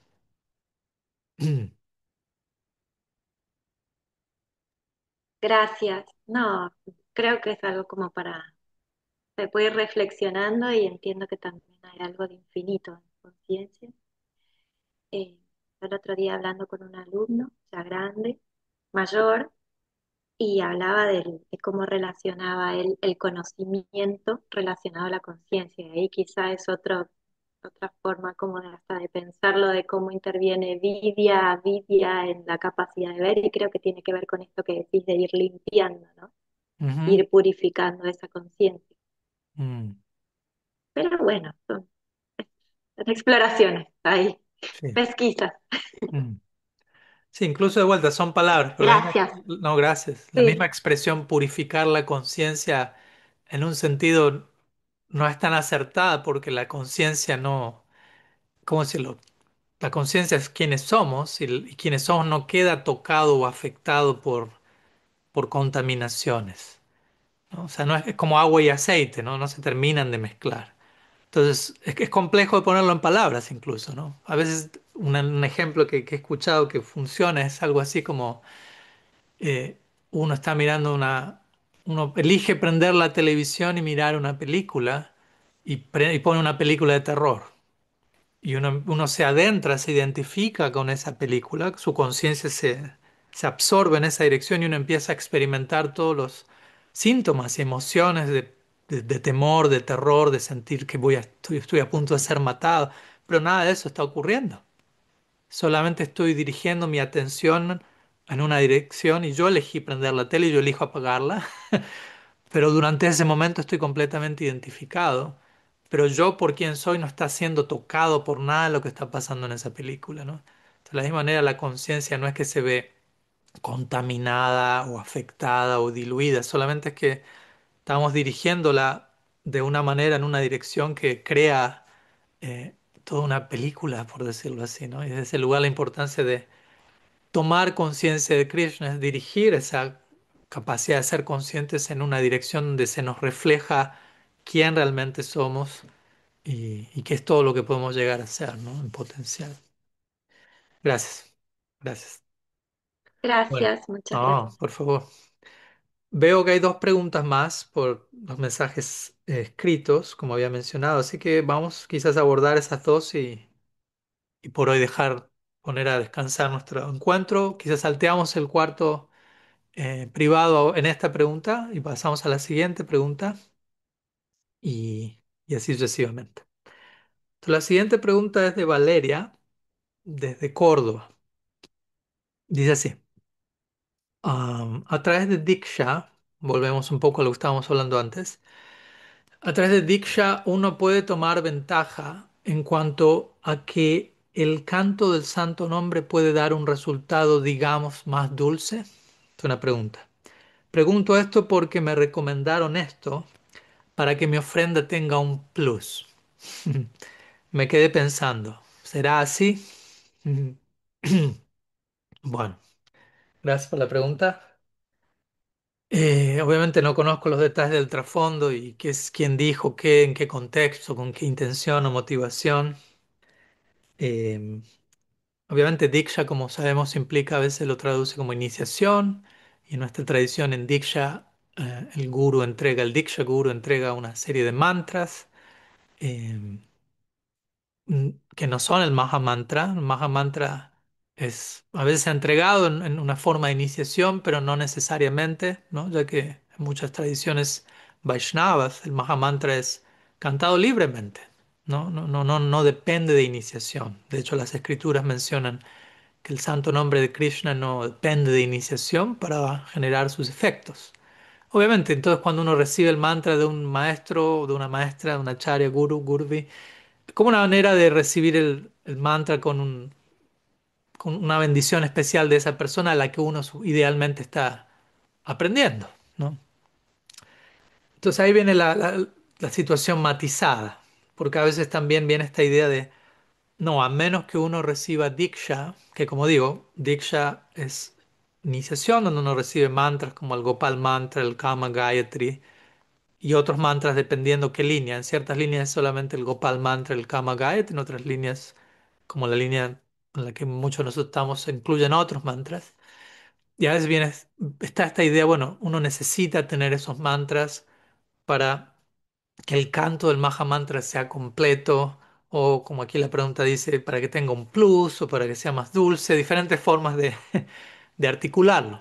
Gracias. No, creo que es algo como para, se puede ir reflexionando y entiendo que también hay algo de infinito en conciencia. Eh, el otro día hablando con un alumno, ya grande, mayor, y hablaba del- de cómo relacionaba él el conocimiento relacionado a la conciencia. Y ahí quizá es otro, otra forma como de, hasta de pensarlo, de cómo interviene Vidya, Vidya en la capacidad de ver, y creo que tiene que ver con esto que decís de ir limpiando, ¿no? Ujú, Ir purificando esa conciencia. mm, Pero bueno, son, son exploraciones ahí, sí. pesquisas. Mm. Sí, incluso de vuelta son palabras, pero la misma, Gracias. no, gracias. La misma Sí. expresión purificar la conciencia en un sentido no es tan acertada porque la conciencia no, ¿cómo decirlo? La conciencia es quienes somos y, y quienes somos no queda tocado o afectado por, por contaminaciones, ¿no? O sea, no es, es como agua y aceite, ¿no? No se terminan de mezclar. Entonces, es que es complejo de ponerlo en palabras incluso, ¿no? A veces un, un ejemplo que, que he escuchado que funciona es algo así como eh, uno está mirando una, uno elige prender la televisión y mirar una película y, pre- y pone una película de terror. Y uno, uno se adentra, se identifica con esa película, su conciencia se, se absorbe en esa dirección y uno empieza a experimentar todos los síntomas y emociones de, de- de temor, de terror, de sentir que voy a, estoy, estoy a punto de ser matado. Pero nada de eso está ocurriendo. Solamente estoy dirigiendo mi atención en una dirección y yo elegí prender la tele y yo elijo apagarla, pero durante ese momento estoy completamente identificado. Pero yo por quien soy no está siendo tocado por nada de lo que está pasando en esa película, ¿no? De la misma manera, la conciencia no es que se ve contaminada o afectada o diluida, solamente es que estamos dirigiéndola de una manera en una dirección que crea eh, toda una película, por decirlo así, ¿no? Y desde ese lugar la importancia de tomar conciencia de Krishna es dirigir esa capacidad de ser conscientes en una dirección donde se nos refleja quién realmente somos y, y qué es todo lo que podemos llegar a ser, ¿no? En potencial. Gracias. Gracias. Bueno, Gracias, muchas no, gracias. por favor. Veo que hay dos preguntas más por los mensajes eh, escritos, como había mencionado, así que vamos quizás a abordar esas dos y, y por hoy dejar poner a descansar nuestro encuentro. Quizás salteamos el cuarto eh, privado en esta pregunta y pasamos a la siguiente pregunta y, y así sucesivamente. Entonces, la siguiente pregunta es de Valeria, desde Córdoba. Dice así, am, a través de Diksha, volvemos un poco a lo que estábamos hablando antes, a través de Diksha uno puede tomar ventaja en cuanto a que el canto del santo nombre puede dar un resultado, digamos, más dulce. Es una pregunta. Pregunto esto porque me recomendaron esto para que mi ofrenda tenga un plus. Me quedé pensando, ¿será así? Bueno, gracias por la pregunta. Eh, obviamente no conozco los detalles del trasfondo y qué es quién dijo qué, en qué contexto, con qué intención o motivación. Eh, obviamente Diksha, como sabemos, implica a veces lo traduce como iniciación y en nuestra tradición en Diksha eh, el guru entrega, el Diksha guru entrega una serie de mantras. eh, mm, que no son el Maha Mantra. El Maha Mantra es a veces entregado en, en una forma de iniciación, pero no necesariamente, ¿no? Ya que en muchas tradiciones Vaishnavas el Maha Mantra es cantado libremente, ¿no? No, no, no, no depende de iniciación. De hecho, las escrituras mencionan que el santo nombre de Krishna no depende de iniciación para generar sus efectos. Obviamente, entonces cuando uno recibe el mantra de un maestro, de una maestra, de una acharya, guru, gurvi, como una manera de recibir el, el mantra con, un- con una bendición especial de esa persona a la que uno su- idealmente está aprendiendo, ¿no? Entonces ahí viene la, la- la situación matizada, porque a veces también viene esta idea de, no, a menos que uno reciba Diksha, que como digo, Diksha es iniciación donde uno recibe mantras como el Gopal Mantra, el Kama Gayatri, y otros mantras dependiendo qué línea. En ciertas líneas es solamente el Gopal Mantra, el Kama Gayatri, en otras líneas, como la línea en la que muchos de nosotros estamos, se incluyen otros mantras. Y a veces viene, está esta idea, bueno, uno necesita tener esos mantras para que el canto del Maha Mantra sea completo, o como aquí la pregunta dice, para que tenga un plus o para que sea más dulce, diferentes formas de, de articularlo.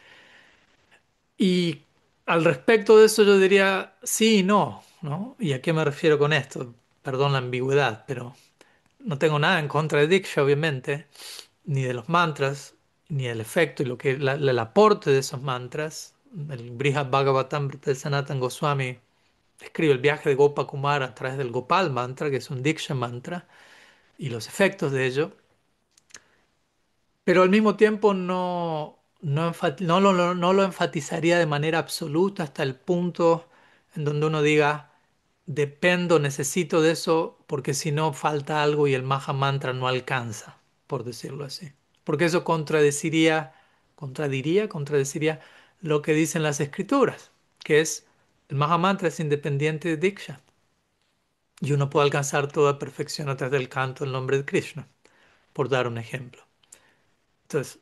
Y al respecto de eso yo diría sí y no, ¿no? ¿Y a qué me refiero con esto? Perdón la ambigüedad, pero no tengo nada en contra de Diksha, obviamente, ni de los mantras, ni del efecto y lo que la- la- el aporte de esos mantras. El Brihad Bhagavatam del Sanatan Goswami describe el viaje de Gopakumara a través del Gopal Mantra, que es un Diksha mantra, y los efectos de ello. Pero al mismo tiempo no, no, enfat- no lo, no- no lo enfatizaría de manera absoluta hasta el punto en donde uno diga, dependo, necesito de eso, porque si no falta algo y el Maha Mantra no alcanza, por decirlo así. Porque eso contradeciría, contradiría, contradeciría lo que dicen las escrituras, que es el Maha Mantra es independiente de Diksha y uno puede alcanzar toda perfección a través del canto del nombre de Krishna, por dar un ejemplo. Entonces,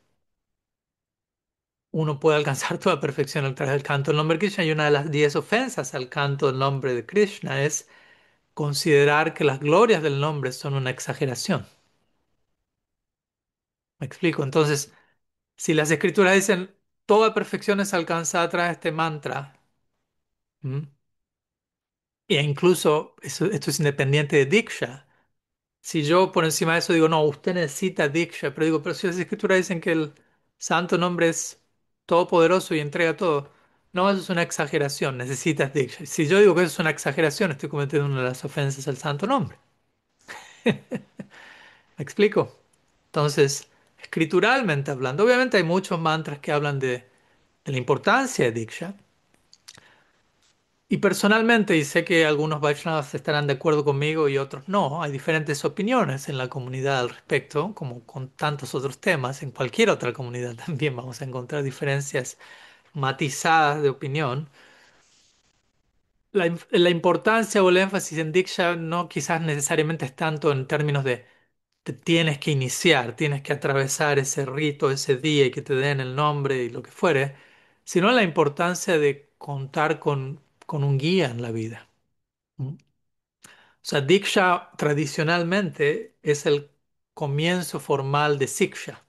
uno puede alcanzar toda perfección a través del canto del nombre de Krishna y una de las diez ofensas al canto del nombre de Krishna es considerar que las glorias del nombre son una exageración. ¿Me explico? Entonces, si las escrituras dicen toda perfección es alcanzada a través de este mantra, ¿m? E incluso eso- esto es independiente de Diksha. Si yo por encima de eso digo, no, usted necesita Diksha, pero digo, pero si las escrituras dicen que el santo nombre es todopoderoso y entrega todo, no, eso es una exageración, necesitas Diksha. Si yo digo que eso es una exageración, estoy cometiendo una de las ofensas al santo nombre. ¿Me explico? Entonces, escrituralmente hablando, obviamente hay muchos mantras que hablan de, de la importancia de Diksha, Y personalmente, y sé que algunos Vaishnavas estarán de acuerdo conmigo y otros no, hay diferentes opiniones en la comunidad al respecto, como con tantos otros temas, en cualquier otra comunidad también vamos a encontrar diferencias matizadas de opinión. La, im- la importancia o el énfasis en Diksha no quizás necesariamente es tanto en términos de te tienes que iniciar, tienes que atravesar ese rito ese día y que te den el nombre y lo que fuere, sino en la importancia de contar con, con un guía en la vida. ¿Mm? O sea, Diksha tradicionalmente es el comienzo formal de Siksha,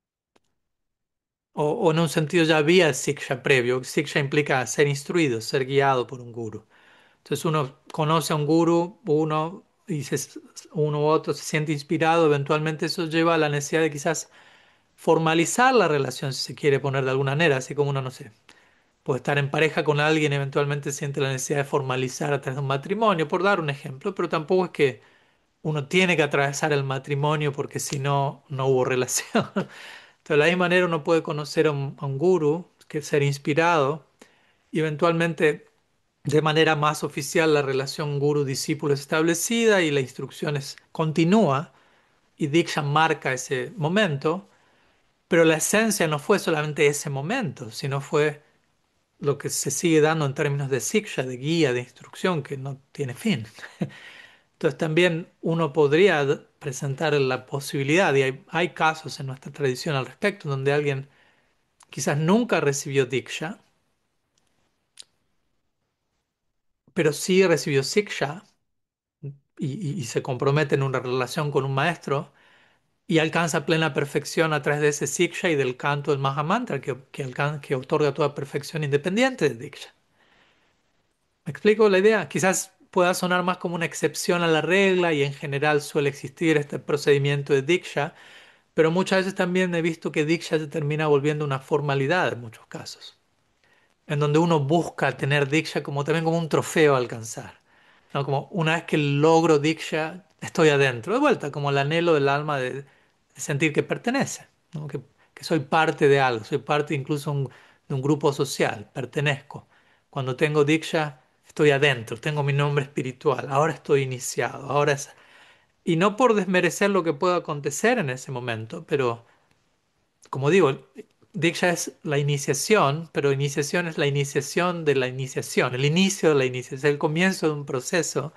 o, o en un sentido ya había Siksha previo. Siksha implica ser instruido, ser guiado por un guru. Entonces uno conoce a un guru, uno, y se- uno u otro se siente inspirado, eventualmente eso lleva a la necesidad de quizás formalizar la relación, si se quiere poner de alguna manera, así como uno, no sé, puede estar en pareja con alguien, eventualmente siente la necesidad de formalizar a través de un matrimonio, por dar un ejemplo, pero tampoco es que uno tiene que atravesar el matrimonio porque si no, no hubo relación. Entonces, de la misma manera uno puede conocer a un, a un gurú, que ser inspirado, y eventualmente de manera más oficial la relación gurú-discípulo es establecida y la instrucción es, continúa, y Diksha marca ese momento, pero la esencia no fue solamente ese momento, sino fue lo que se sigue dando en términos de Siksha, de guía, de instrucción, que no tiene fin. Entonces también uno podría d- presentar la posibilidad, y hay, hay casos en nuestra tradición al respecto, donde alguien quizás nunca recibió Diksha, pero sí recibió Siksha y, y- y se compromete en una relación con un maestro y alcanza plena perfección a través de ese Siksha y del canto del Mahamantra que, que, alcan- que otorga toda perfección independiente de Diksha. ¿Me explico la idea? Quizás pueda sonar más como una excepción a la regla y en general suele existir este procedimiento de Diksha. Pero muchas veces también he visto que Diksha se termina volviendo una formalidad en muchos casos, en donde uno busca tener Diksha como también como un trofeo a alcanzar, ¿no? Como una vez que logro Diksha, estoy adentro, de vuelta, como el anhelo del alma de, de sentir que pertenece, ¿no? Que, que soy parte de algo, soy parte incluso un- de un grupo social, pertenezco. Cuando tengo Diksha, estoy adentro, tengo mi nombre espiritual, ahora estoy iniciado, ahora es... Y no por desmerecer lo que pueda acontecer en ese momento, pero como digo, Diksha es la iniciación, pero iniciación es la iniciación de la iniciación, el inicio de la iniciación, el comienzo de un proceso.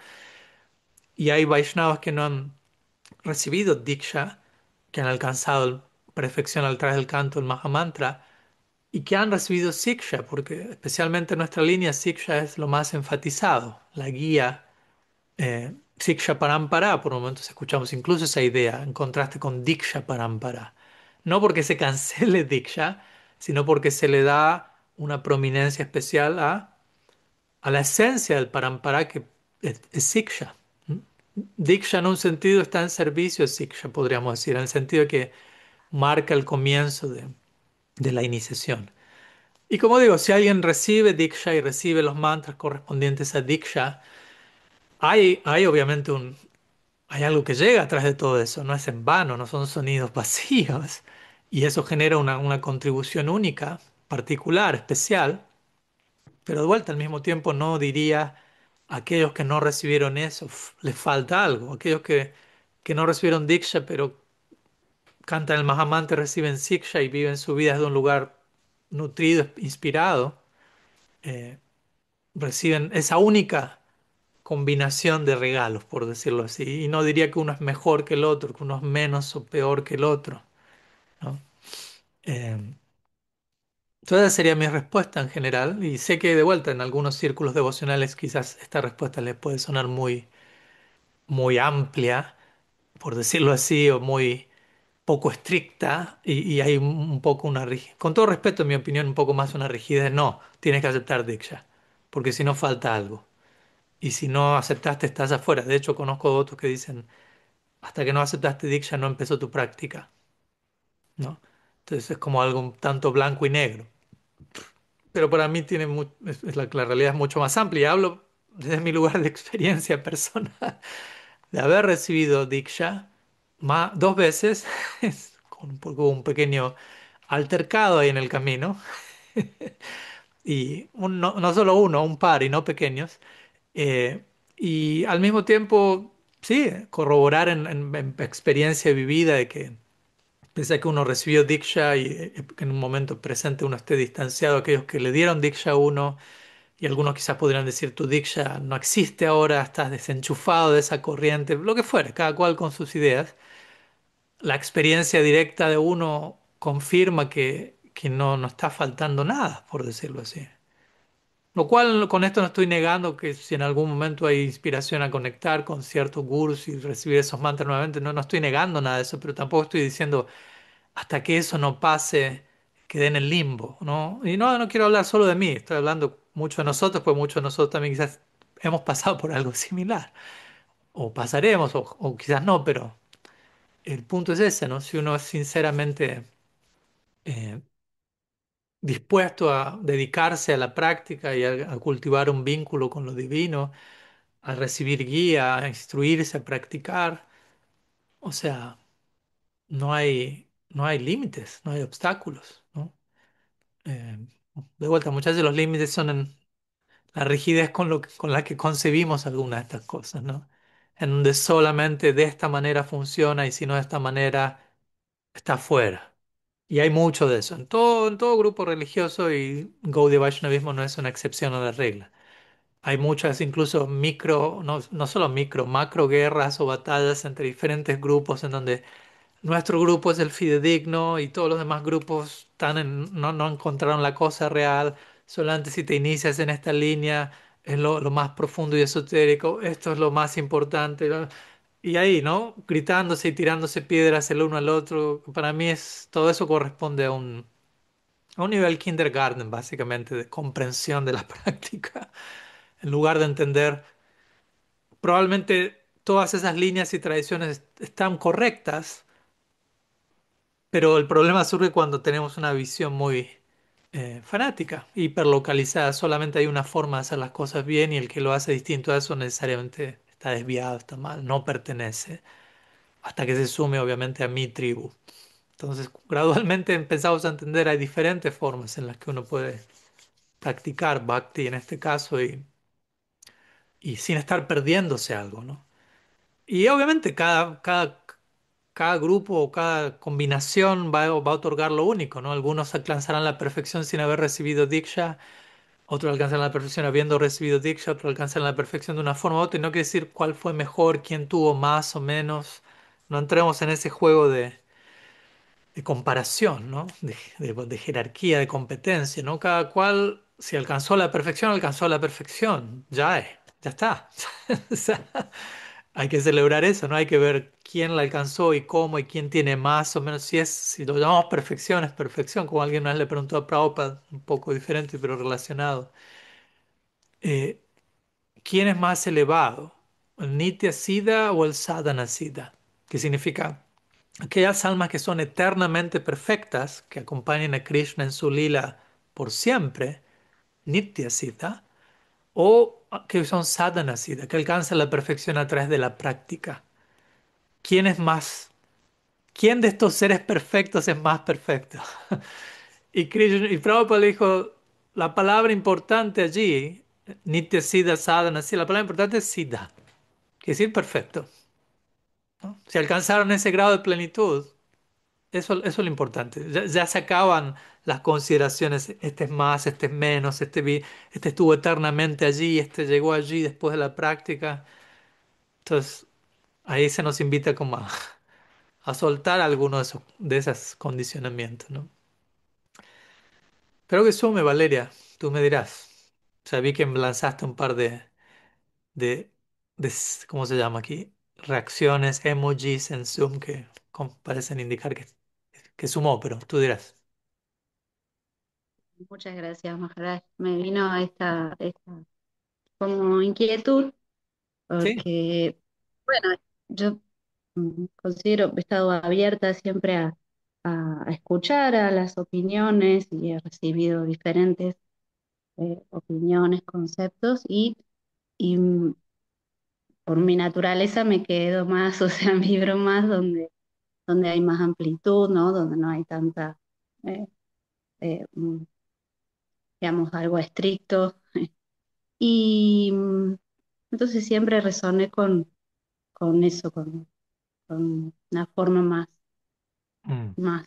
Y hay Vaishnavas que no han recibido Diksha, que han alcanzado perfección al través del canto del Mahamantra, y que han recibido Siksha, porque especialmente en nuestra línea Siksha es lo más enfatizado, la guía eh, Siksha Parampara, por momentos escuchamos incluso esa idea, en contraste con Diksha Parampara. No porque se cancele Diksha, sino porque se le da una prominencia especial a, a la esencia del Parampara que es, es Siksha. ¿Mm? Diksha en un sentido está en servicio de Siksha, podríamos decir, en el sentido de que marca el comienzo de, de la iniciación. Y como digo, si alguien recibe Diksha y recibe los mantras correspondientes a Diksha, hay, hay obviamente un, hay algo que llega atrás de todo eso, no es en vano, no son sonidos vacíos. Y eso genera una, una contribución única, particular, especial. Pero de vuelta, al mismo tiempo, no diría a aquellos que no recibieron eso, "Uf, les falta algo". Aquellos que, que no recibieron Diksha, pero cantan el Mahamantra, reciben Siksha y viven su vida desde un lugar nutrido, inspirado, eh, reciben esa única combinación de regalos, por decirlo así. Y no diría que uno es mejor que el otro, que uno es menos o peor que el otro, ¿no? Eh, Entonces esa sería mi respuesta en general. Y sé que de vuelta en algunos círculos devocionales quizás esta respuesta les puede sonar muy, muy amplia, por decirlo así, o muy poco estricta. Y, y hay un un poco una rigidez. Con todo respeto, en mi opinión, un poco más una rigidez. No, tienes que aceptar Diksha, porque si no falta algo. Y si no aceptaste, estás afuera. De hecho, conozco otros que dicen hasta que no aceptaste Diksha no empezó tu práctica, ¿no? Entonces es como algo un tanto blanco y negro. Pero para mí tiene mu- es- es la, la realidad es mucho más amplia. Y hablo desde mi lugar de experiencia personal, de haber recibido Diksha ma- dos veces, con un poco un pequeño altercado ahí en el camino, y un- no, no solo uno, un par y no pequeños. Eh, y al mismo tiempo, sí, corroborar en, en- en experiencia vivida de que pese a que uno recibió Diksha y eh, que en un momento presente uno esté distanciado de aquellos que le dieron Diksha a uno, y algunos quizás podrían decir tu Diksha no existe ahora, estás desenchufado de esa corriente, lo que fuere, cada cual con sus ideas. La experiencia directa de uno confirma que, que no, no está faltando nada, por decirlo así. Lo cual con esto no estoy negando que si en algún momento hay inspiración a conectar con ciertos gurus y recibir esos mantras nuevamente, no, no estoy negando nada de eso, pero tampoco estoy diciendo hasta que eso no pase, quede en el limbo, ¿no? Y no, no quiero hablar solo de mí, estoy hablando mucho de nosotros, pues muchos de nosotros también quizás hemos pasado por algo similar, o pasaremos, o, o quizás no, pero el punto es ese, ¿no? Si uno es sinceramente eh, dispuesto a dedicarse a la práctica y a, a cultivar un vínculo con lo divino, a recibir guía, a instruirse, a practicar, o sea, no hay, no hay límites, no hay obstáculos, ¿no? Eh, de vuelta, muchas veces los límites son en la rigidez con, lo que- con la que concebimos algunas de estas cosas, ¿no? En donde solamente de esta manera funciona y si no de esta manera está fuera. Y hay mucho de eso en todo, en todo grupo religioso y Gaudiya Vaishnavismo no es una excepción a la regla. Hay muchas incluso micro, no, no solo micro, macro guerras o batallas entre diferentes grupos en donde nuestro grupo es el fidedigno y todos los demás grupos están en- no, no encontraron la cosa real. Solamente si te inicias en esta línea es lo, lo más profundo y esotérico. Esto es lo más importante, ¿no? Y ahí, ¿no? Gritándose y tirándose piedras el uno al otro. Para mí es, todo eso corresponde a un, a un nivel kindergarten, básicamente, de comprensión de la práctica. En lugar de entender, probablemente todas esas líneas y tradiciones están correctas, pero el problema surge cuando tenemos una visión muy eh, fanática, hiperlocalizada. Solamente hay una forma de hacer las cosas bien y el que lo hace distinto a eso necesariamente está desviado, está mal, no pertenece, hasta que se sume obviamente a mi tribu. Entonces, gradualmente empezamos a entender, hay diferentes formas en las que uno puede practicar bhakti en este caso y, y sin estar perdiéndose algo, ¿no? Y obviamente cada, cada, cada grupo o cada combinación va, a va a otorgar lo único, ¿no? Algunos alcanzarán la perfección sin haber recibido Diksha, otros alcanzarán la perfección habiendo recibido Diksha, otros alcanzarán la perfección de una forma u otra, y no quiere decir cuál fue mejor, quién tuvo más o menos. No entremos en ese juego de, de comparación, ¿no? De, de- de jerarquía, de competencia, ¿no? Cada cual, si alcanzó la perfección, alcanzó la perfección. Ya es, ya está. O sea, hay que celebrar eso, ¿no? Hay que ver quién la alcanzó y cómo y quién tiene más o menos. Si es, si lo llamamos perfección, es perfección, como alguien una vez le preguntó a Prabhupada, un poco diferente, pero relacionado. Eh, ¿quién es más elevado? ¿El Nitya Siddha o el Sadhana Siddha? ¿Qué significa? Aquellas almas que son eternamente perfectas, que acompañan a Krishna en su lila por siempre, Nitya Siddha, o que son Sadhana Siddha, que alcanzan la perfección a través de la práctica. ¿Quién es más? ¿Quién de estos seres perfectos es más perfecto? Y Krishna, y Prabhupada le dijo, la palabra importante allí, Nitya Siddha, Sadhana Siddha, la palabra importante es Siddha, que es decir perfecto, ¿no? Si alcanzaron ese grado de plenitud, Eso, eso es lo importante. Ya, ya se acaban las consideraciones. Este es más, este es menos, este, vi- este estuvo eternamente allí, este llegó allí después de la práctica. Entonces, ahí se nos invita como a, a soltar alguno de esos, de esos condicionamientos, ¿no? Pero que sume, Valeria, tú me dirás. O sea, vi que me lanzaste un par de, de, de, ¿cómo se llama aquí? Reacciones, emojis en Zoom que com- parecen indicar que, que sumó, pero tú dirás. Muchas gracias, Maharaj. Me vino esta, esta como inquietud Sí. porque, bueno, yo mm, considero, he estado abierta siempre a, a- a escuchar a las opiniones y he recibido diferentes eh, opiniones, conceptos y, y mm, por mi naturaleza me quedo más, o sea, vibro más donde, donde hay más amplitud, ¿no? Donde no hay tanta... eh, eh, mm, digamos, algo estricto. Y mm, entonces siempre resoné con, con eso, con, con una forma más, Mm, más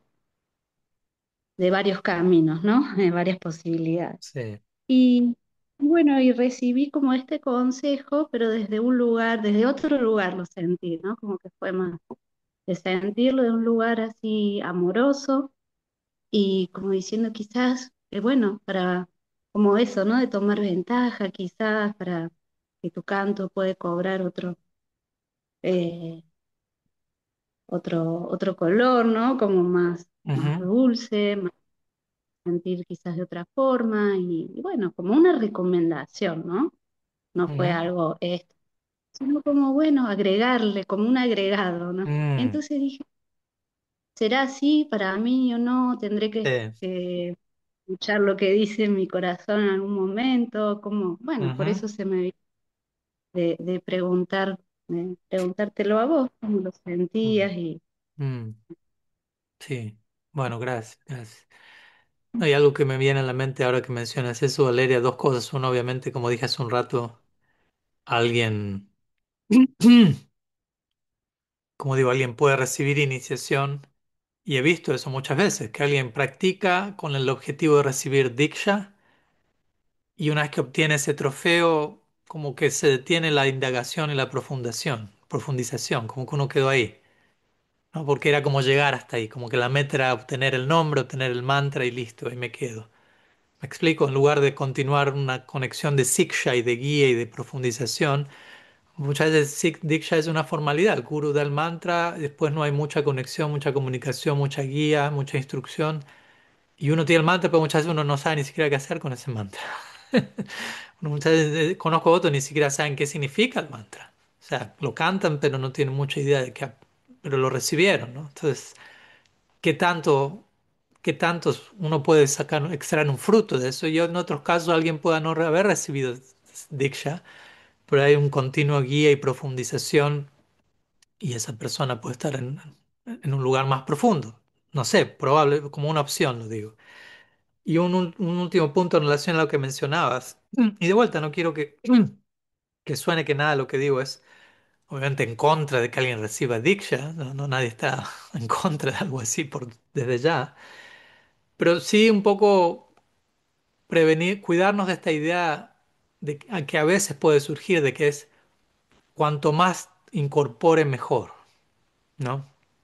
de varios caminos, ¿no? De varias posibilidades. sí. Y bueno, y recibí como este consejo, pero desde un lugar, desde otro lugar lo sentí, ¿no? Como que fue más de sentirlo de un lugar así amoroso y como diciendo quizás, eh, bueno, para como eso, ¿no? De tomar ventaja, quizás para que tu canto puede cobrar otro, eh, otro, otro color, ¿no? Como más, más Ujú, dulce, más sentir quizás de otra forma y, y bueno, como una recomendación, ¿no? No fue ujú, algo esto, sino como, bueno, agregarle, como un agregado, ¿no? mm, Entonces dije, ¿será así para mí o no? ¿Tendré que, sí, que escuchar lo que dice mi corazón en algún momento? Como, bueno, por ujú, eso se me vino de, de preguntar, de preguntártelo a vos, cómo lo mm, sentías y mm, sí. Bueno, gracias, gracias. Hay algo que me viene a la mente ahora que mencionas eso, Valeria, dos cosas. Uno, obviamente, como dije hace un rato, alguien, como digo, alguien puede recibir iniciación, y he visto eso muchas veces, que alguien practica con el objetivo de recibir Diksha, y una vez que obtiene ese trofeo, como que se detiene la indagación y la profundación, profundización, como que uno quedó ahí, ¿no? Porque era como llegar hasta ahí, como que la meta era obtener el nombre, obtener el mantra y listo, ahí me quedo. Me explico, en lugar de continuar una conexión de siksha y de guía y de profundización, muchas veces sik- diksha es una formalidad. El guru da el mantra, después no hay mucha conexión, mucha comunicación, mucha guía, mucha instrucción. Y uno tiene el mantra, pero muchas veces uno no sabe ni siquiera qué hacer con ese mantra. Uno muchas veces eh, conozco a otros ni siquiera saben qué significa el mantra. O sea, lo cantan, pero no tienen mucha idea de qué, pero lo recibieron, ¿no? Entonces, ¿qué tanto? ¿Qué tantos uno puede sacar, extraer un fruto de eso? Yo en otros casos alguien pueda no re- haber recibido Diksha, pero hay un continuo guía y profundización y esa persona puede estar en, en un lugar más profundo. No sé, probable, como una opción lo digo. Y un, un- un último punto en relación a lo que mencionabas. Y de vuelta, no quiero que, que suene que nada de lo que digo es obviamente en contra de que alguien reciba Diksha. No, no, nadie está en contra de algo así por, desde ya. Pero sí un poco prevenir, cuidarnos de esta idea de que a que a veces puede surgir de que es cuanto más incorpore mejor, ¿no?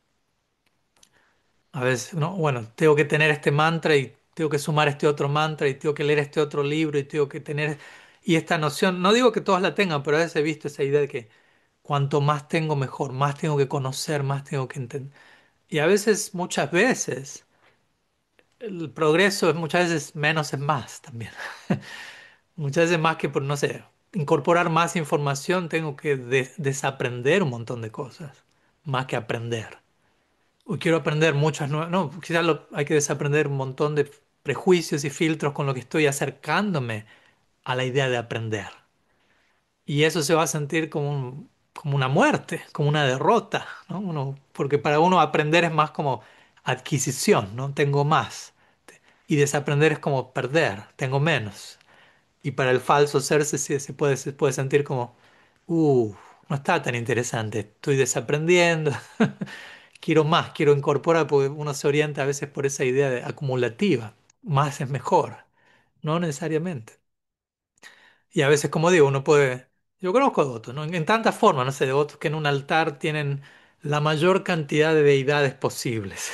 A veces, no, bueno, tengo que tener este mantra y tengo que sumar este otro mantra y tengo que leer este otro libro y tengo que tener y esta noción, no digo que todos la tengan, pero a veces he visto esa idea de que cuanto más tengo mejor, más tengo que conocer, más tengo que entender. Y a veces, muchas veces, el progreso es muchas veces menos es más también. Muchas veces más que por, no sé, incorporar más información, tengo que de- desaprender un montón de cosas, más que aprender. O quiero aprender muchas nuevas, no, quizás lo- hay que desaprender un montón de prejuicios y filtros con lo que estoy acercándome a la idea de aprender. Y eso se va a sentir como un- como una muerte, como una derrota, ¿no? Uno, porque para uno aprender es más como adquisición, ¿no? Tengo más. Y desaprender es como perder, tengo menos. Y para el falso ser se, se se puede, se puede sentir como, uh, no está tan interesante, estoy desaprendiendo, quiero más, quiero incorporar, porque uno se orienta a veces por esa idea de acumulativa, más es mejor, no necesariamente. Y a veces, como digo, uno puede, yo conozco devotos, ¿no? En, en tantas formas, no sé, devotos que en un altar tienen la mayor cantidad de deidades posibles,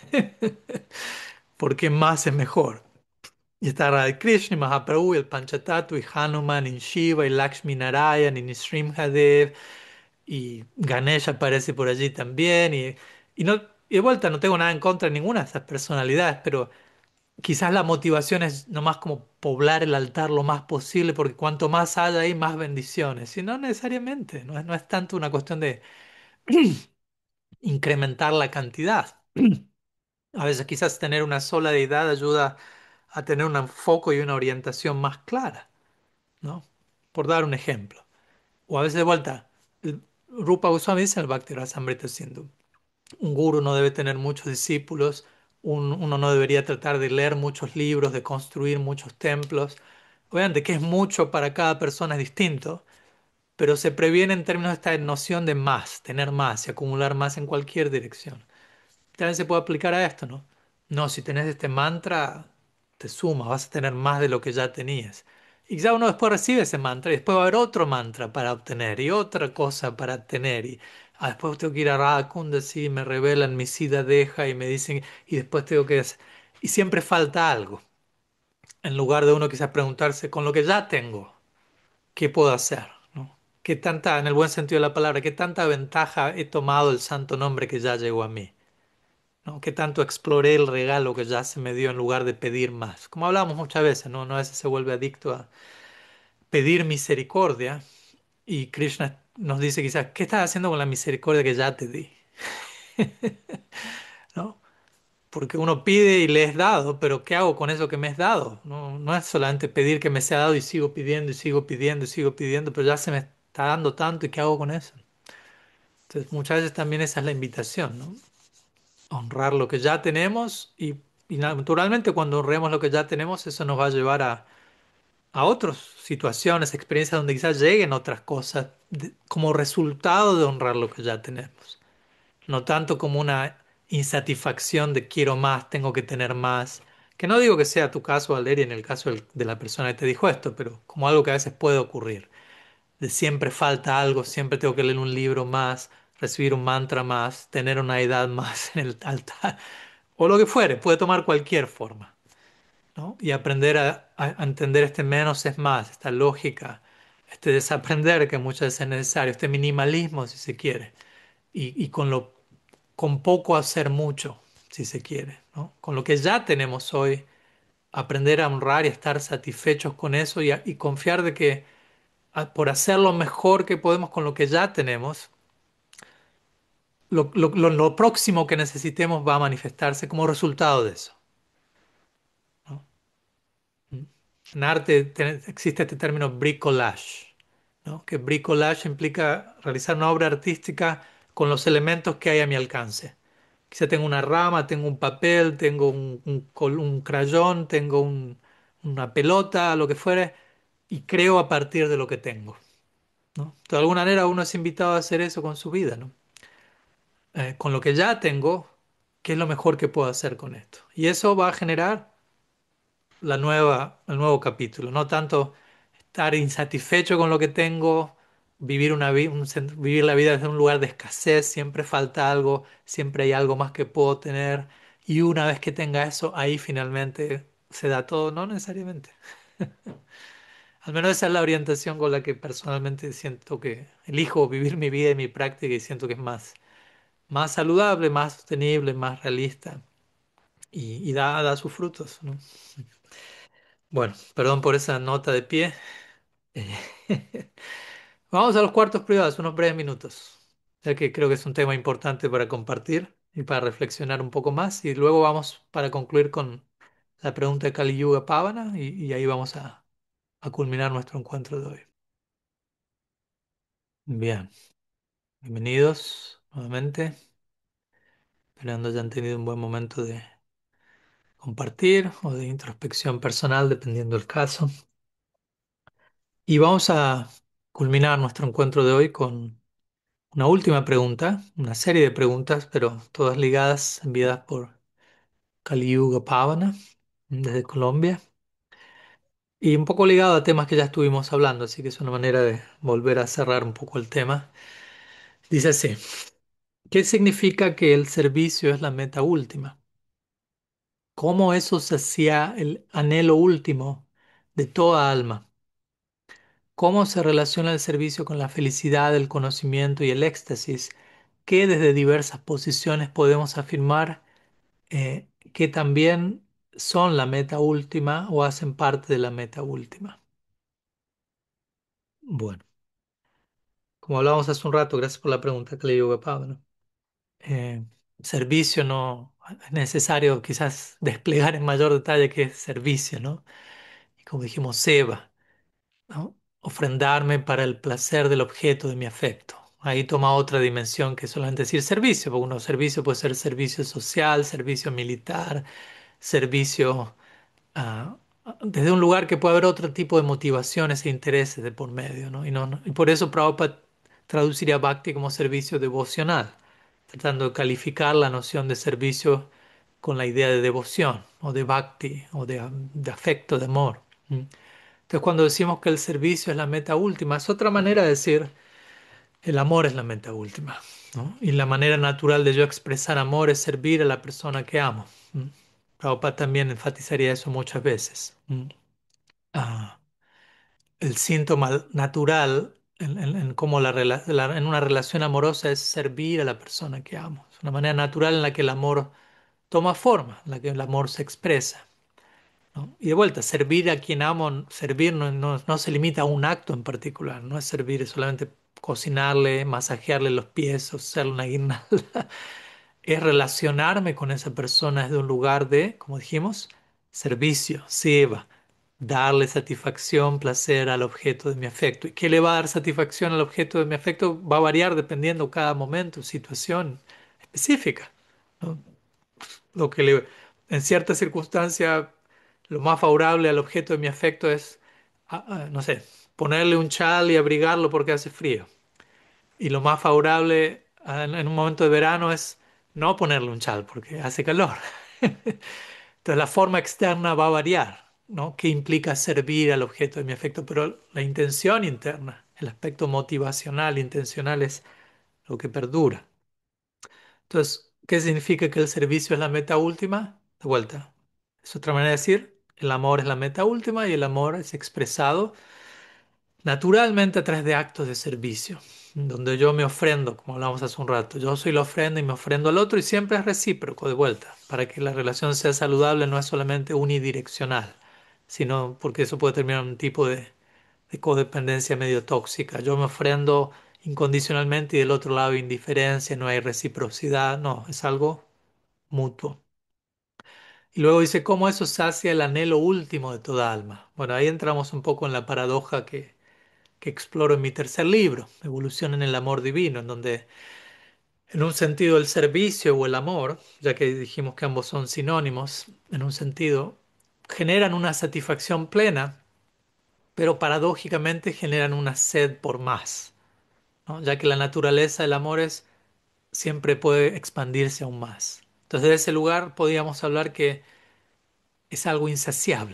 porque más es mejor. Y está Radha Krishna, y Mahaprabhu, y el Panchatattva, y Hanuman, y Shiva, y Lakshmi Narayan, y Nrsimhadev, y Ganesha aparece por allí también. Y, y, no, y de vuelta, no tengo nada en contra de ninguna de esas personalidades, pero quizás la motivación es nomás como poblar el altar lo más posible, porque cuanto más haya ahí, más bendiciones. Y no necesariamente, no es, no es tanto una cuestión de incrementar la cantidad. A veces quizás tener una sola deidad ayuda a tener un foco y una orientación más clara, ¿no? Por dar un ejemplo. O a veces de vuelta, el- Rupa Goswami dice en el Bhakti Rasamrita Sindhu, un guru no debe tener muchos discípulos un- uno no debería tratar de leer muchos libros, de construir muchos templos. Obviamente que es mucho para cada persona es distinto, pero se previene en términos de esta noción de más, tener más y acumular más en cualquier dirección. También se puede aplicar a esto, ¿no? No, si tenés este mantra, te sumas, vas a tener más de lo que ya tenías. Y ya uno después recibe ese mantra y después va a haber otro mantra para obtener y otra cosa para tener. Y ah, después tengo que ir a Radha si me revelan mi sida deja y me dicen, y después tengo que... hacer- Y siempre falta algo. En lugar de uno quizás preguntarse, con lo que ya tengo, ¿qué puedo hacer? ¿No? ¿Qué tanta, en el buen sentido de la palabra, qué tanta ventaja he tomado el santo nombre que ya llegó a mí? ¿No? ¿Qué tanto exploré el regalo que ya se me dio en lugar de pedir más? Como hablamos muchas veces, ¿no? Uno a veces se vuelve adicto a pedir misericordia y Krishna nos dice quizás, ¿qué estás haciendo con la misericordia que ya te di? ¿No? Porque uno pide y le es dado, pero ¿qué hago con eso que me es dado? No, no es solamente pedir que me sea dado y sigo pidiendo y sigo pidiendo y sigo pidiendo, pero ya se me está dando tanto y ¿qué hago con eso? Entonces muchas veces también esa es la invitación, ¿no? Honrar lo que ya tenemos y, y naturalmente cuando honremos lo que ya tenemos, eso nos va a llevar a, a otras situaciones, experiencias donde quizás lleguen otras cosas de- como resultado de honrar lo que ya tenemos. No tanto como una insatisfacción de quiero más, tengo que tener más. Que no digo que sea tu caso, Valeria, en el caso del- de la persona que te dijo esto, pero como algo que a veces puede ocurrir. De siempre falta algo, siempre tengo que leer un libro más, recibir un mantra más, tener una edad más en el altar. O lo que fuere, puede tomar cualquier forma, ¿no? Y aprender a, a entender este menos es más, esta lógica, este desaprender que muchas veces es necesario, este minimalismo si se quiere, y, y con lo, con poco hacer mucho si se quiere, ¿no? Con lo que ya tenemos hoy, aprender a honrar y estar satisfechos con eso y, a- y confiar de que a- por hacer lo mejor que podemos con lo que ya tenemos, lo, lo lo- lo próximo que necesitemos va a manifestarse como resultado de eso, ¿no? En arte te- existe este término bricolage, ¿no? Que bricolage implica realizar una obra artística con los elementos que hay a mi alcance. Quizá tengo una rama, tengo un papel, tengo un, un, col- un crayón, tengo un- una pelota, lo que fuere, y creo a partir de lo que tengo, ¿no? De alguna manera uno es invitado a hacer eso con su vida, ¿no? Eh, con lo que ya tengo, ¿qué es lo mejor que puedo hacer con esto? Y eso va a generar la nueva, el nuevo capítulo, no tanto estar insatisfecho con lo que tengo, vivir, una, vi- un sen- vivir la vida desde un lugar de escasez, siempre falta algo, siempre hay algo más que puedo tener, y una vez que tenga eso, ahí finalmente se da todo, no necesariamente. Al menos esa es la orientación con la que personalmente siento que elijo vivir mi vida y mi práctica y siento que es más, más saludable, más sostenible, más realista y, y da, da sus frutos, ¿no? Bueno, perdón por esa nota de pie. Vamos a los cuartos privados, unos breves minutos, ya que creo que es un tema importante para compartir y para reflexionar un poco más. Y luego vamos para concluir con la pregunta de Kali Yuga Pavana y, y ahí vamos a, a culminar nuestro encuentro de hoy. Bien, bienvenidos nuevamente, esperando hayan tenido un buen momento de compartir o de introspección personal, dependiendo del caso. Y vamos a culminar nuestro encuentro de hoy con una última pregunta, una serie de preguntas, pero todas ligadas, enviadas por Kali Yuga Pavana desde Colombia y un poco ligado a temas que ya estuvimos hablando, así que es una manera de volver a cerrar un poco el tema. Dice así, ¿qué significa que el servicio es la meta última? ¿Cómo eso se hacía el anhelo último de toda alma? ¿Cómo se relaciona el servicio con la felicidad, el conocimiento y el éxtasis que desde diversas posiciones podemos afirmar eh, que también son la meta última o hacen parte de la meta última? Bueno, como hablábamos hace un rato, gracias por la pregunta que le digo a Pablo. Eh, servicio no es necesario quizás desplegar en mayor detalle qué es servicio, ¿no? Y como dijimos, seva, ¿no? Ofrendarme para el placer del objeto de mi afecto. Ahí toma otra dimensión que solamente decir servicio, porque uno servicio puede ser servicio social, servicio militar, servicio ah, desde un lugar que puede haber otro tipo de motivaciones e intereses de por medio, ¿no? Y, no, no- y por eso Prabhupada traduciría Bhakti como servicio devocional, tratando de calificar la noción de servicio con la idea de devoción, o de Bhakti, o de, de afecto, de amor. ¿Mm? Entonces, cuando decimos que el servicio es la meta última, es otra manera de decir el amor es la meta última, ¿no? Y la manera natural de yo expresar amor es servir a la persona que amo. ¿Mm? Prabhupada también enfatizaría eso muchas veces. ¿Mm? Ah, el síntoma natural en, en- en cómo la, rela- la- en una relación amorosa es servir a la persona que amo. Es una manera natural en la que el amor toma forma, en la que el amor se expresa, ¿no? Y de vuelta, servir a quien amo, servir no, no- no se limita a un acto en particular, no es servir, es solamente cocinarle, masajearle los pies o hacerle una guirnalda. Es relacionarme con esa persona desde un lugar de, como dijimos, servicio, seva, darle satisfacción, placer al objeto de mi afecto. ¿Y qué le va a dar satisfacción al objeto de mi afecto? Va a variar dependiendo cada momento, situación específica, ¿no? Lo que le, en cierta circunstancia, lo más favorable al objeto de mi afecto es, ah, ah, no sé, ponerle un chal y abrigarlo porque hace frío. Y lo más favorable ah, en en un momento de verano es no ponerle un chal porque hace calor. Entonces la forma externa va a variar, ¿no? ¿Qué implica servir al objeto de mi afecto? Pero la intención interna, el aspecto motivacional, intencional es lo que perdura. Entonces, ¿qué significa que el servicio es la meta última? De vuelta, es otra manera de decir, el amor es la meta última y el amor es expresado naturalmente a través de actos de servicio, donde yo me ofrendo, como hablamos hace un rato, yo soy la ofrenda y me ofrendo al otro y siempre es recíproco de vuelta. Para que la relación sea saludable no es solamente unidireccional, sino porque eso puede terminar en un tipo de, de codependencia medio tóxica. Yo me ofrendo incondicionalmente y del otro lado indiferencia, no hay reciprocidad, no, es algo mutuo. Y luego dice cómo eso sacia el anhelo último de toda alma. Bueno, ahí entramos un poco en la paradoja que que exploro en mi tercer libro, Evolución en el Amor Divino, en donde en un sentido el servicio o el amor, ya que dijimos que ambos son sinónimos, en un sentido generan una satisfacción plena, pero paradójicamente generan una sed por más, ¿no? Ya que la naturaleza del amor es siempre puede expandirse aún más. Entonces, de ese lugar podríamos hablar que es algo insaciable,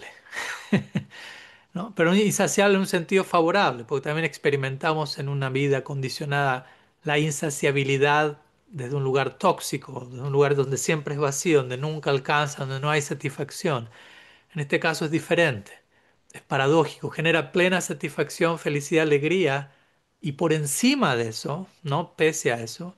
¿no? Pero insaciable en un sentido favorable, porque también experimentamos en una vida condicionada la insaciabilidad desde un lugar tóxico, desde un lugar donde siempre es vacío, donde nunca alcanza, donde no hay satisfacción. En este caso es diferente, es paradójico, genera plena satisfacción, felicidad, alegría, y por encima de eso, ¿no? Pese a eso,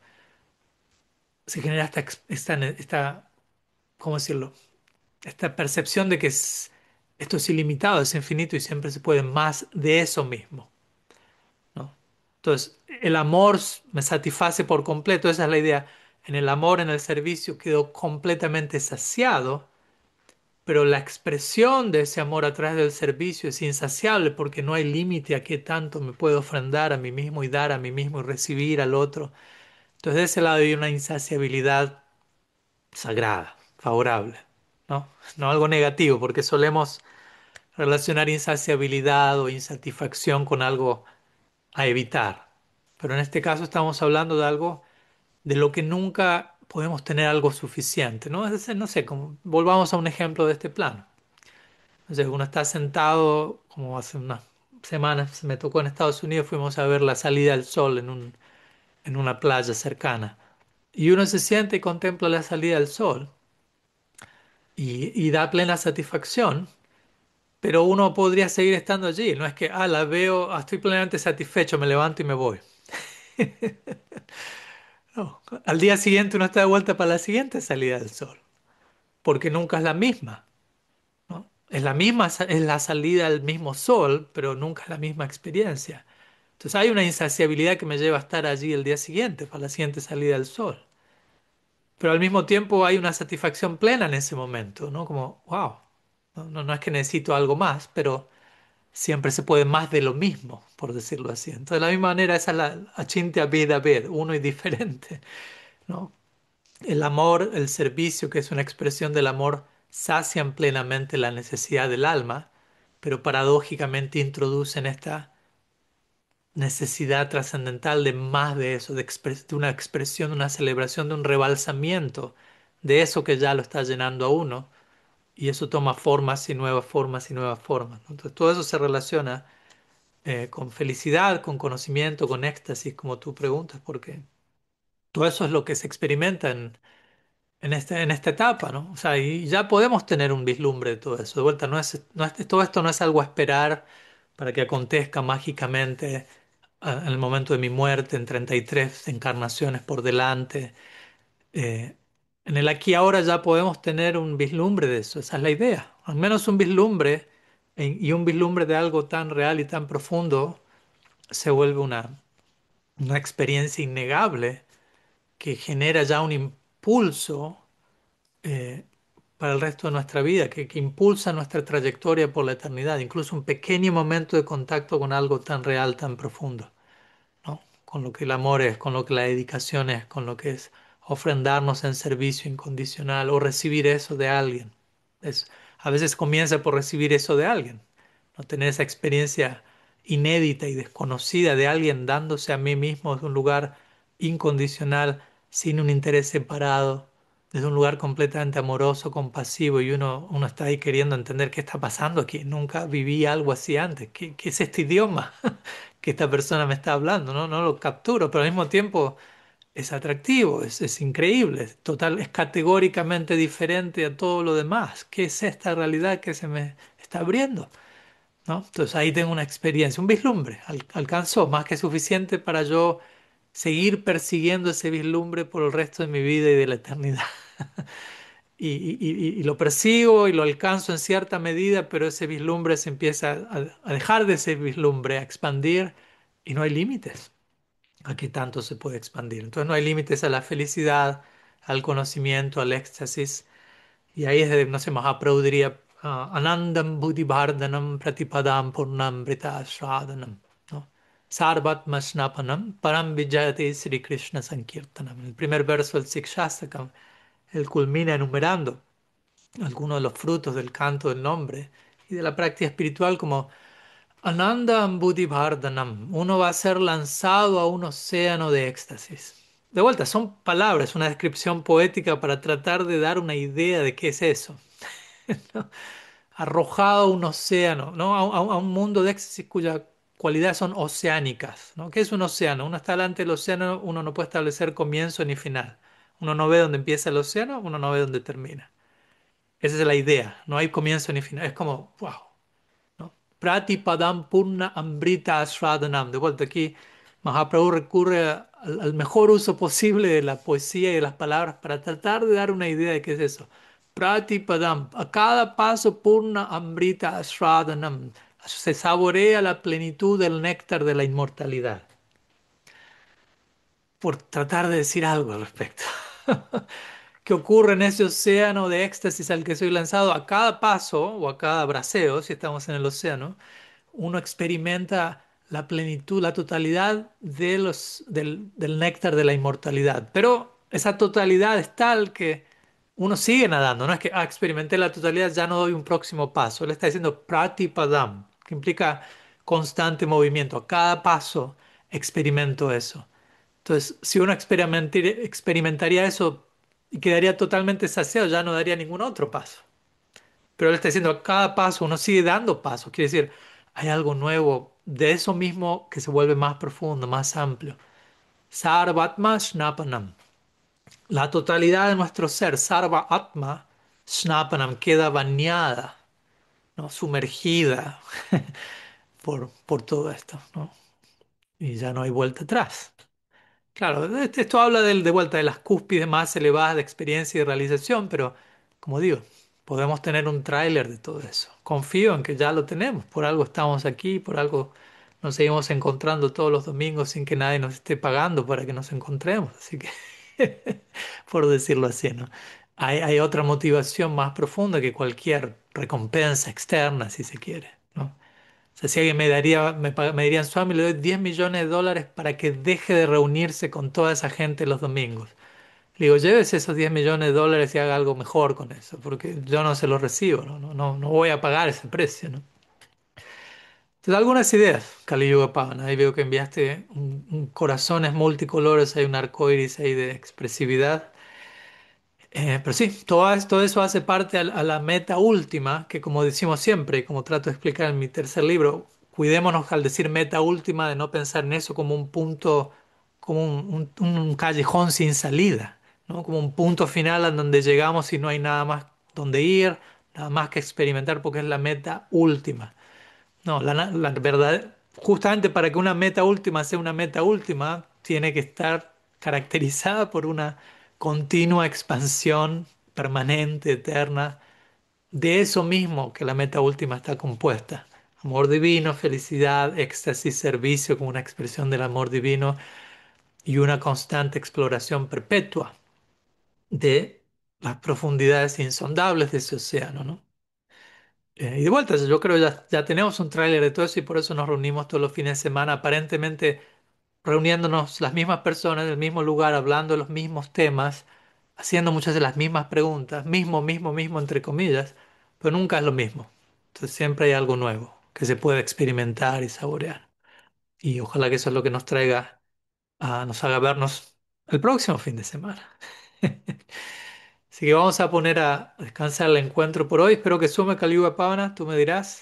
se genera esta, ex- esta, esta, ¿cómo decirlo? Esta percepción de que es- esto es ilimitado, es infinito y siempre se puede más de eso mismo, ¿no? Entonces, el amor s- me satisface por completo, esa es la idea. En el amor, en el servicio, quedo completamente saciado, pero la expresión de ese amor a través del servicio es insaciable porque no hay límite a qué tanto me puedo ofrendar a mí mismo y dar a mí mismo y recibir al otro. Entonces, de ese lado hay una insaciabilidad sagrada, favorable, ¿no? No algo negativo, porque solemos relacionar insaciabilidad o insatisfacción con algo a evitar. Pero en este caso estamos hablando de algo de lo que nunca podemos tener algo suficiente, ¿no? Es decir, no sé, como, volvamos a un ejemplo de este plano. O sea, uno está sentado, como hace unas semanas me tocó en Estados Unidos, fuimos a ver la salida del sol en un, en una playa cercana. Y uno se siente y contempla la salida del sol y, y da plena satisfacción. Pero uno podría seguir estando allí. No es que, ah, la veo, ah, estoy plenamente satisfecho, me levanto y me voy. No. Al día siguiente uno está de vuelta para la siguiente salida del sol, porque nunca es la misma, ¿no? Es la misma, sa- es la salida del mismo sol, pero nunca es la misma experiencia. Entonces hay una insaciabilidad que me lleva a estar allí el día siguiente, para la siguiente salida del sol. Pero al mismo tiempo hay una satisfacción plena en ese momento, ¿no? Como, wow, no, no, no es que necesito algo más, pero siempre se puede más de lo mismo, por decirlo así. Entonces, de la misma manera, esa es la achintya veda ved, uno y diferente, ¿no? El amor, el servicio, que es una expresión del amor, sacian plenamente la necesidad del alma, pero paradójicamente introducen esta necesidad trascendental de más de eso, de, expres- de una expresión, una celebración, de un rebalsamiento de eso que ya lo está llenando a uno, y eso toma formas y nuevas formas y nuevas formas, ¿no? Entonces todo eso se relaciona eh, con felicidad, con conocimiento, con éxtasis, como tú preguntas, porque todo eso es lo que se experimenta en, en, este, en esta etapa, ¿no? O sea, y ya podemos tener un vislumbre de todo eso. De vuelta, no es, no es- todo esto no es algo a esperar para que acontezca mágicamente ah, en el momento de mi muerte, en treinta y tres encarnaciones por delante. Eh, en el aquí y ahora ya podemos tener un vislumbre de eso, esa es la idea. Al menos un vislumbre, e- y un vislumbre de algo tan real y tan profundo se vuelve una, una experiencia innegable que genera ya un impulso eh, para el resto de nuestra vida, que, que impulsa nuestra trayectoria por la eternidad, incluso un pequeño momento de contacto con algo tan real, tan profundo, ¿no? Con lo que el amor es, con lo que la dedicación es, con lo que es ofrendarnos en servicio incondicional o recibir eso de alguien. Es, a veces comienza por recibir eso de alguien, no tener esa experiencia inédita y desconocida de alguien dándose a mí mismo desde un lugar incondicional, sin un interés separado, desde un lugar completamente amoroso, compasivo, y uno, uno está ahí queriendo entender qué está pasando aquí. Nunca viví algo así antes. ¿Qué, qué es este idioma que esta persona me está hablando? No, no lo capturo, pero al mismo tiempo es atractivo, es, es increíble, es total, es categóricamente diferente a todo lo demás. ¿Qué es esta realidad que se me está abriendo? ¿No? Entonces ahí tengo una experiencia, un vislumbre, al- alcanzó más que suficiente para yo seguir persiguiendo ese vislumbre por el resto de mi vida y de la eternidad. Y, y- y- y lo persigo y lo alcanzo en cierta medida, pero ese vislumbre se empieza a, a dejar de ser vislumbre, a expandir, y no hay límites a qué tanto se puede expandir. Entonces no hay límites a la felicidad, al conocimiento, al éxtasis. Y ahí es de, no sé, Mahaprabhu diría, ah, Anandam Buddhibhardanam Pratipadam Purnamrita Shradanam, ¿no? Sarvatma Shnapanam Param Vijayate Sri Krishna Sankirtanam. En el primer verso del Sikshastakam, él culmina enumerando algunos de los frutos del canto del nombre y de la práctica espiritual como Ananda Ambudhi Bhardanam. Uno va a ser lanzado a un océano de éxtasis. De vuelta, son palabras, una descripción poética para tratar de dar una idea de qué es eso. Arrojado a un océano, ¿no? A, a- a un mundo de éxtasis cuyas cualidades son oceánicas, ¿no? ¿Qué es un océano? Uno está delante del océano, uno no puede establecer comienzo ni final. Uno no ve dónde empieza el océano, uno no ve dónde termina. Esa es la idea, no hay comienzo ni final. Es como, wow, ¿no? Pratipadam Purna Amrita Ashradanam. De vuelta aquí, Mahaprabhu recurre a- al, al mejor uso posible de la poesía y de las palabras para tratar de dar una idea de qué es eso. Pratipadam, a cada paso Purna Amrita Ashradanam. Se saborea la plenitud del néctar de la inmortalidad. Por tratar de decir algo al respecto. ¿Qué ocurre en ese océano de éxtasis al que soy lanzado? A cada paso o a cada braceo, si estamos en el océano, uno experimenta la plenitud, la totalidad de los, del, del néctar de la inmortalidad. Pero esa totalidad es tal que uno sigue nadando. No es que, ah, experimenté la totalidad, ya no doy un próximo paso. Él está diciendo pratipadam, que implica constante movimiento. A cada paso experimento eso. Entonces, si uno experimentar- experimentaría eso y quedaría totalmente saciado, ya no daría ningún otro paso. Pero él está diciendo, a cada paso uno sigue dando pasos. Quiere decir, hay algo nuevo de eso mismo que se vuelve más profundo, más amplio. Sarvatma Shnapanam. La totalidad de nuestro ser, Sarva Atma Shnapanam, queda bañada, ¿no? Sumergida por, por todo esto, ¿no? Y ya no hay vuelta atrás. Claro, este- esto habla del- de vuelta de las cúspides más elevadas de experiencia y realización, pero como digo, podemos tener un tráiler de todo eso. Confío en que ya lo tenemos, por algo estamos aquí, por algo nos seguimos encontrando todos los domingos sin que nadie nos esté pagando para que nos encontremos, así que, por decirlo así, ¿no? Hay, hay otra motivación más profunda que cualquier recompensa externa, si se quiere, ¿no? O sea, si alguien me daría, me, pag- me dirían, Swami, le doy diez millones de dólares para que deje de reunirse con toda esa gente los domingos. Le digo, llévese esos diez millones de dólares y haga algo mejor con eso, porque yo no se los recibo, no, no, no, no voy a pagar ese precio, ¿no? Entonces, algunas ideas, Kali Yuga Pavana. Ahí veo que enviaste un, un corazones multicolores, hay un arco iris ahí de expresividad. Eh, pero sí, todo, es- todo eso hace parte al- a, la meta última, que como decimos siempre, y como trato de explicar en mi tercer libro, cuidémonos al decir meta última de no pensar en eso como un punto, como un, un- un callejón sin salida, ¿no? Como un punto final en donde llegamos y no hay nada más donde ir, nada más que experimentar porque es la meta última. No, la, na- la verdad, justamente para que una meta última sea una meta última, tiene que estar caracterizada por una continua expansión permanente, eterna, de eso mismo que la meta última está compuesta. Amor divino, felicidad, éxtasis, servicio como una expresión del amor divino y una constante exploración perpetua de las profundidades insondables de ese océano, ¿no? Eh, y de vuelta, yo creo que ya, ya tenemos un tráiler de todo eso y por eso nos reunimos todos los fines de semana, aparentemente reuniéndonos las mismas personas en el mismo lugar, hablando de los mismos temas, haciendo muchas de las mismas preguntas, mismo, mismo, mismo, entre comillas, pero nunca es lo mismo. Entonces siempre hay algo nuevo que se puede experimentar y saborear. Y ojalá que eso es lo que nos traiga, a, nos haga vernos el próximo fin de semana. Así que vamos a poner a descansar el encuentro por hoy. Espero que sume Kaliuga Pavana, tú me dirás.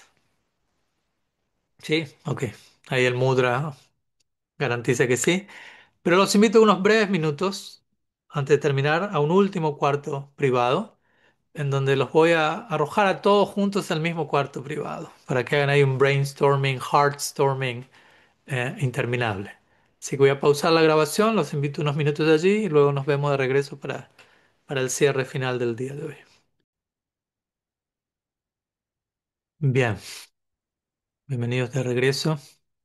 Sí, ok. Ahí el mudra garantiza que sí. Pero los invito a unos breves minutos antes de terminar a un último cuarto privado, en donde los voy a arrojar a todos juntos al mismo cuarto privado, para que hagan ahí un brainstorming, heartstorming eh, interminable. Así que voy a pausar la grabación, los invito unos minutos de allí y luego nos vemos de regreso para, para el cierre final del día de hoy. Bien, bienvenidos de regreso.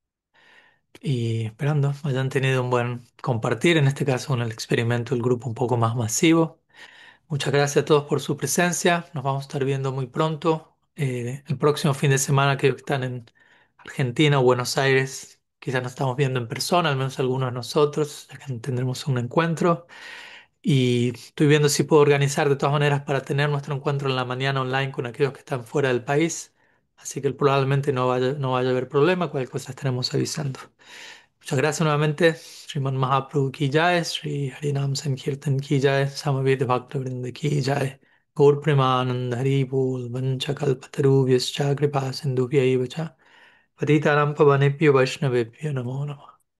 Y esperando hayan tenido un buen compartir, en este caso en el experimento, el grupo un poco más masivo. Muchas gracias a todos por su presencia. Nos vamos a estar viendo muy pronto. Eh, el próximo fin de semana, que están en Argentina o Buenos Aires, quizás nos estamos viendo en persona, al menos algunos de nosotros, ya que tendremos un encuentro. Y estoy viendo si puedo organizar de todas maneras para tener nuestro encuentro en la mañana online con aquellos que están fuera del país. Así que probablemente no vaya, no vaya a haber problema, cualquier cosa estaremos avisando. Muchas gracias nuevamente. Sriman Mahaprabhu ki jai, Sri Harinam Sankirtan ki jai, Samaveta Bhaktivinoda ki jai. Gaur Premanand Hari Bol, Vancha Kalpataru Vyascha Kripa Sindhu Vyaivacha. Patitanam Pavanebhyo Vaishnavebhyo Namo Namaha.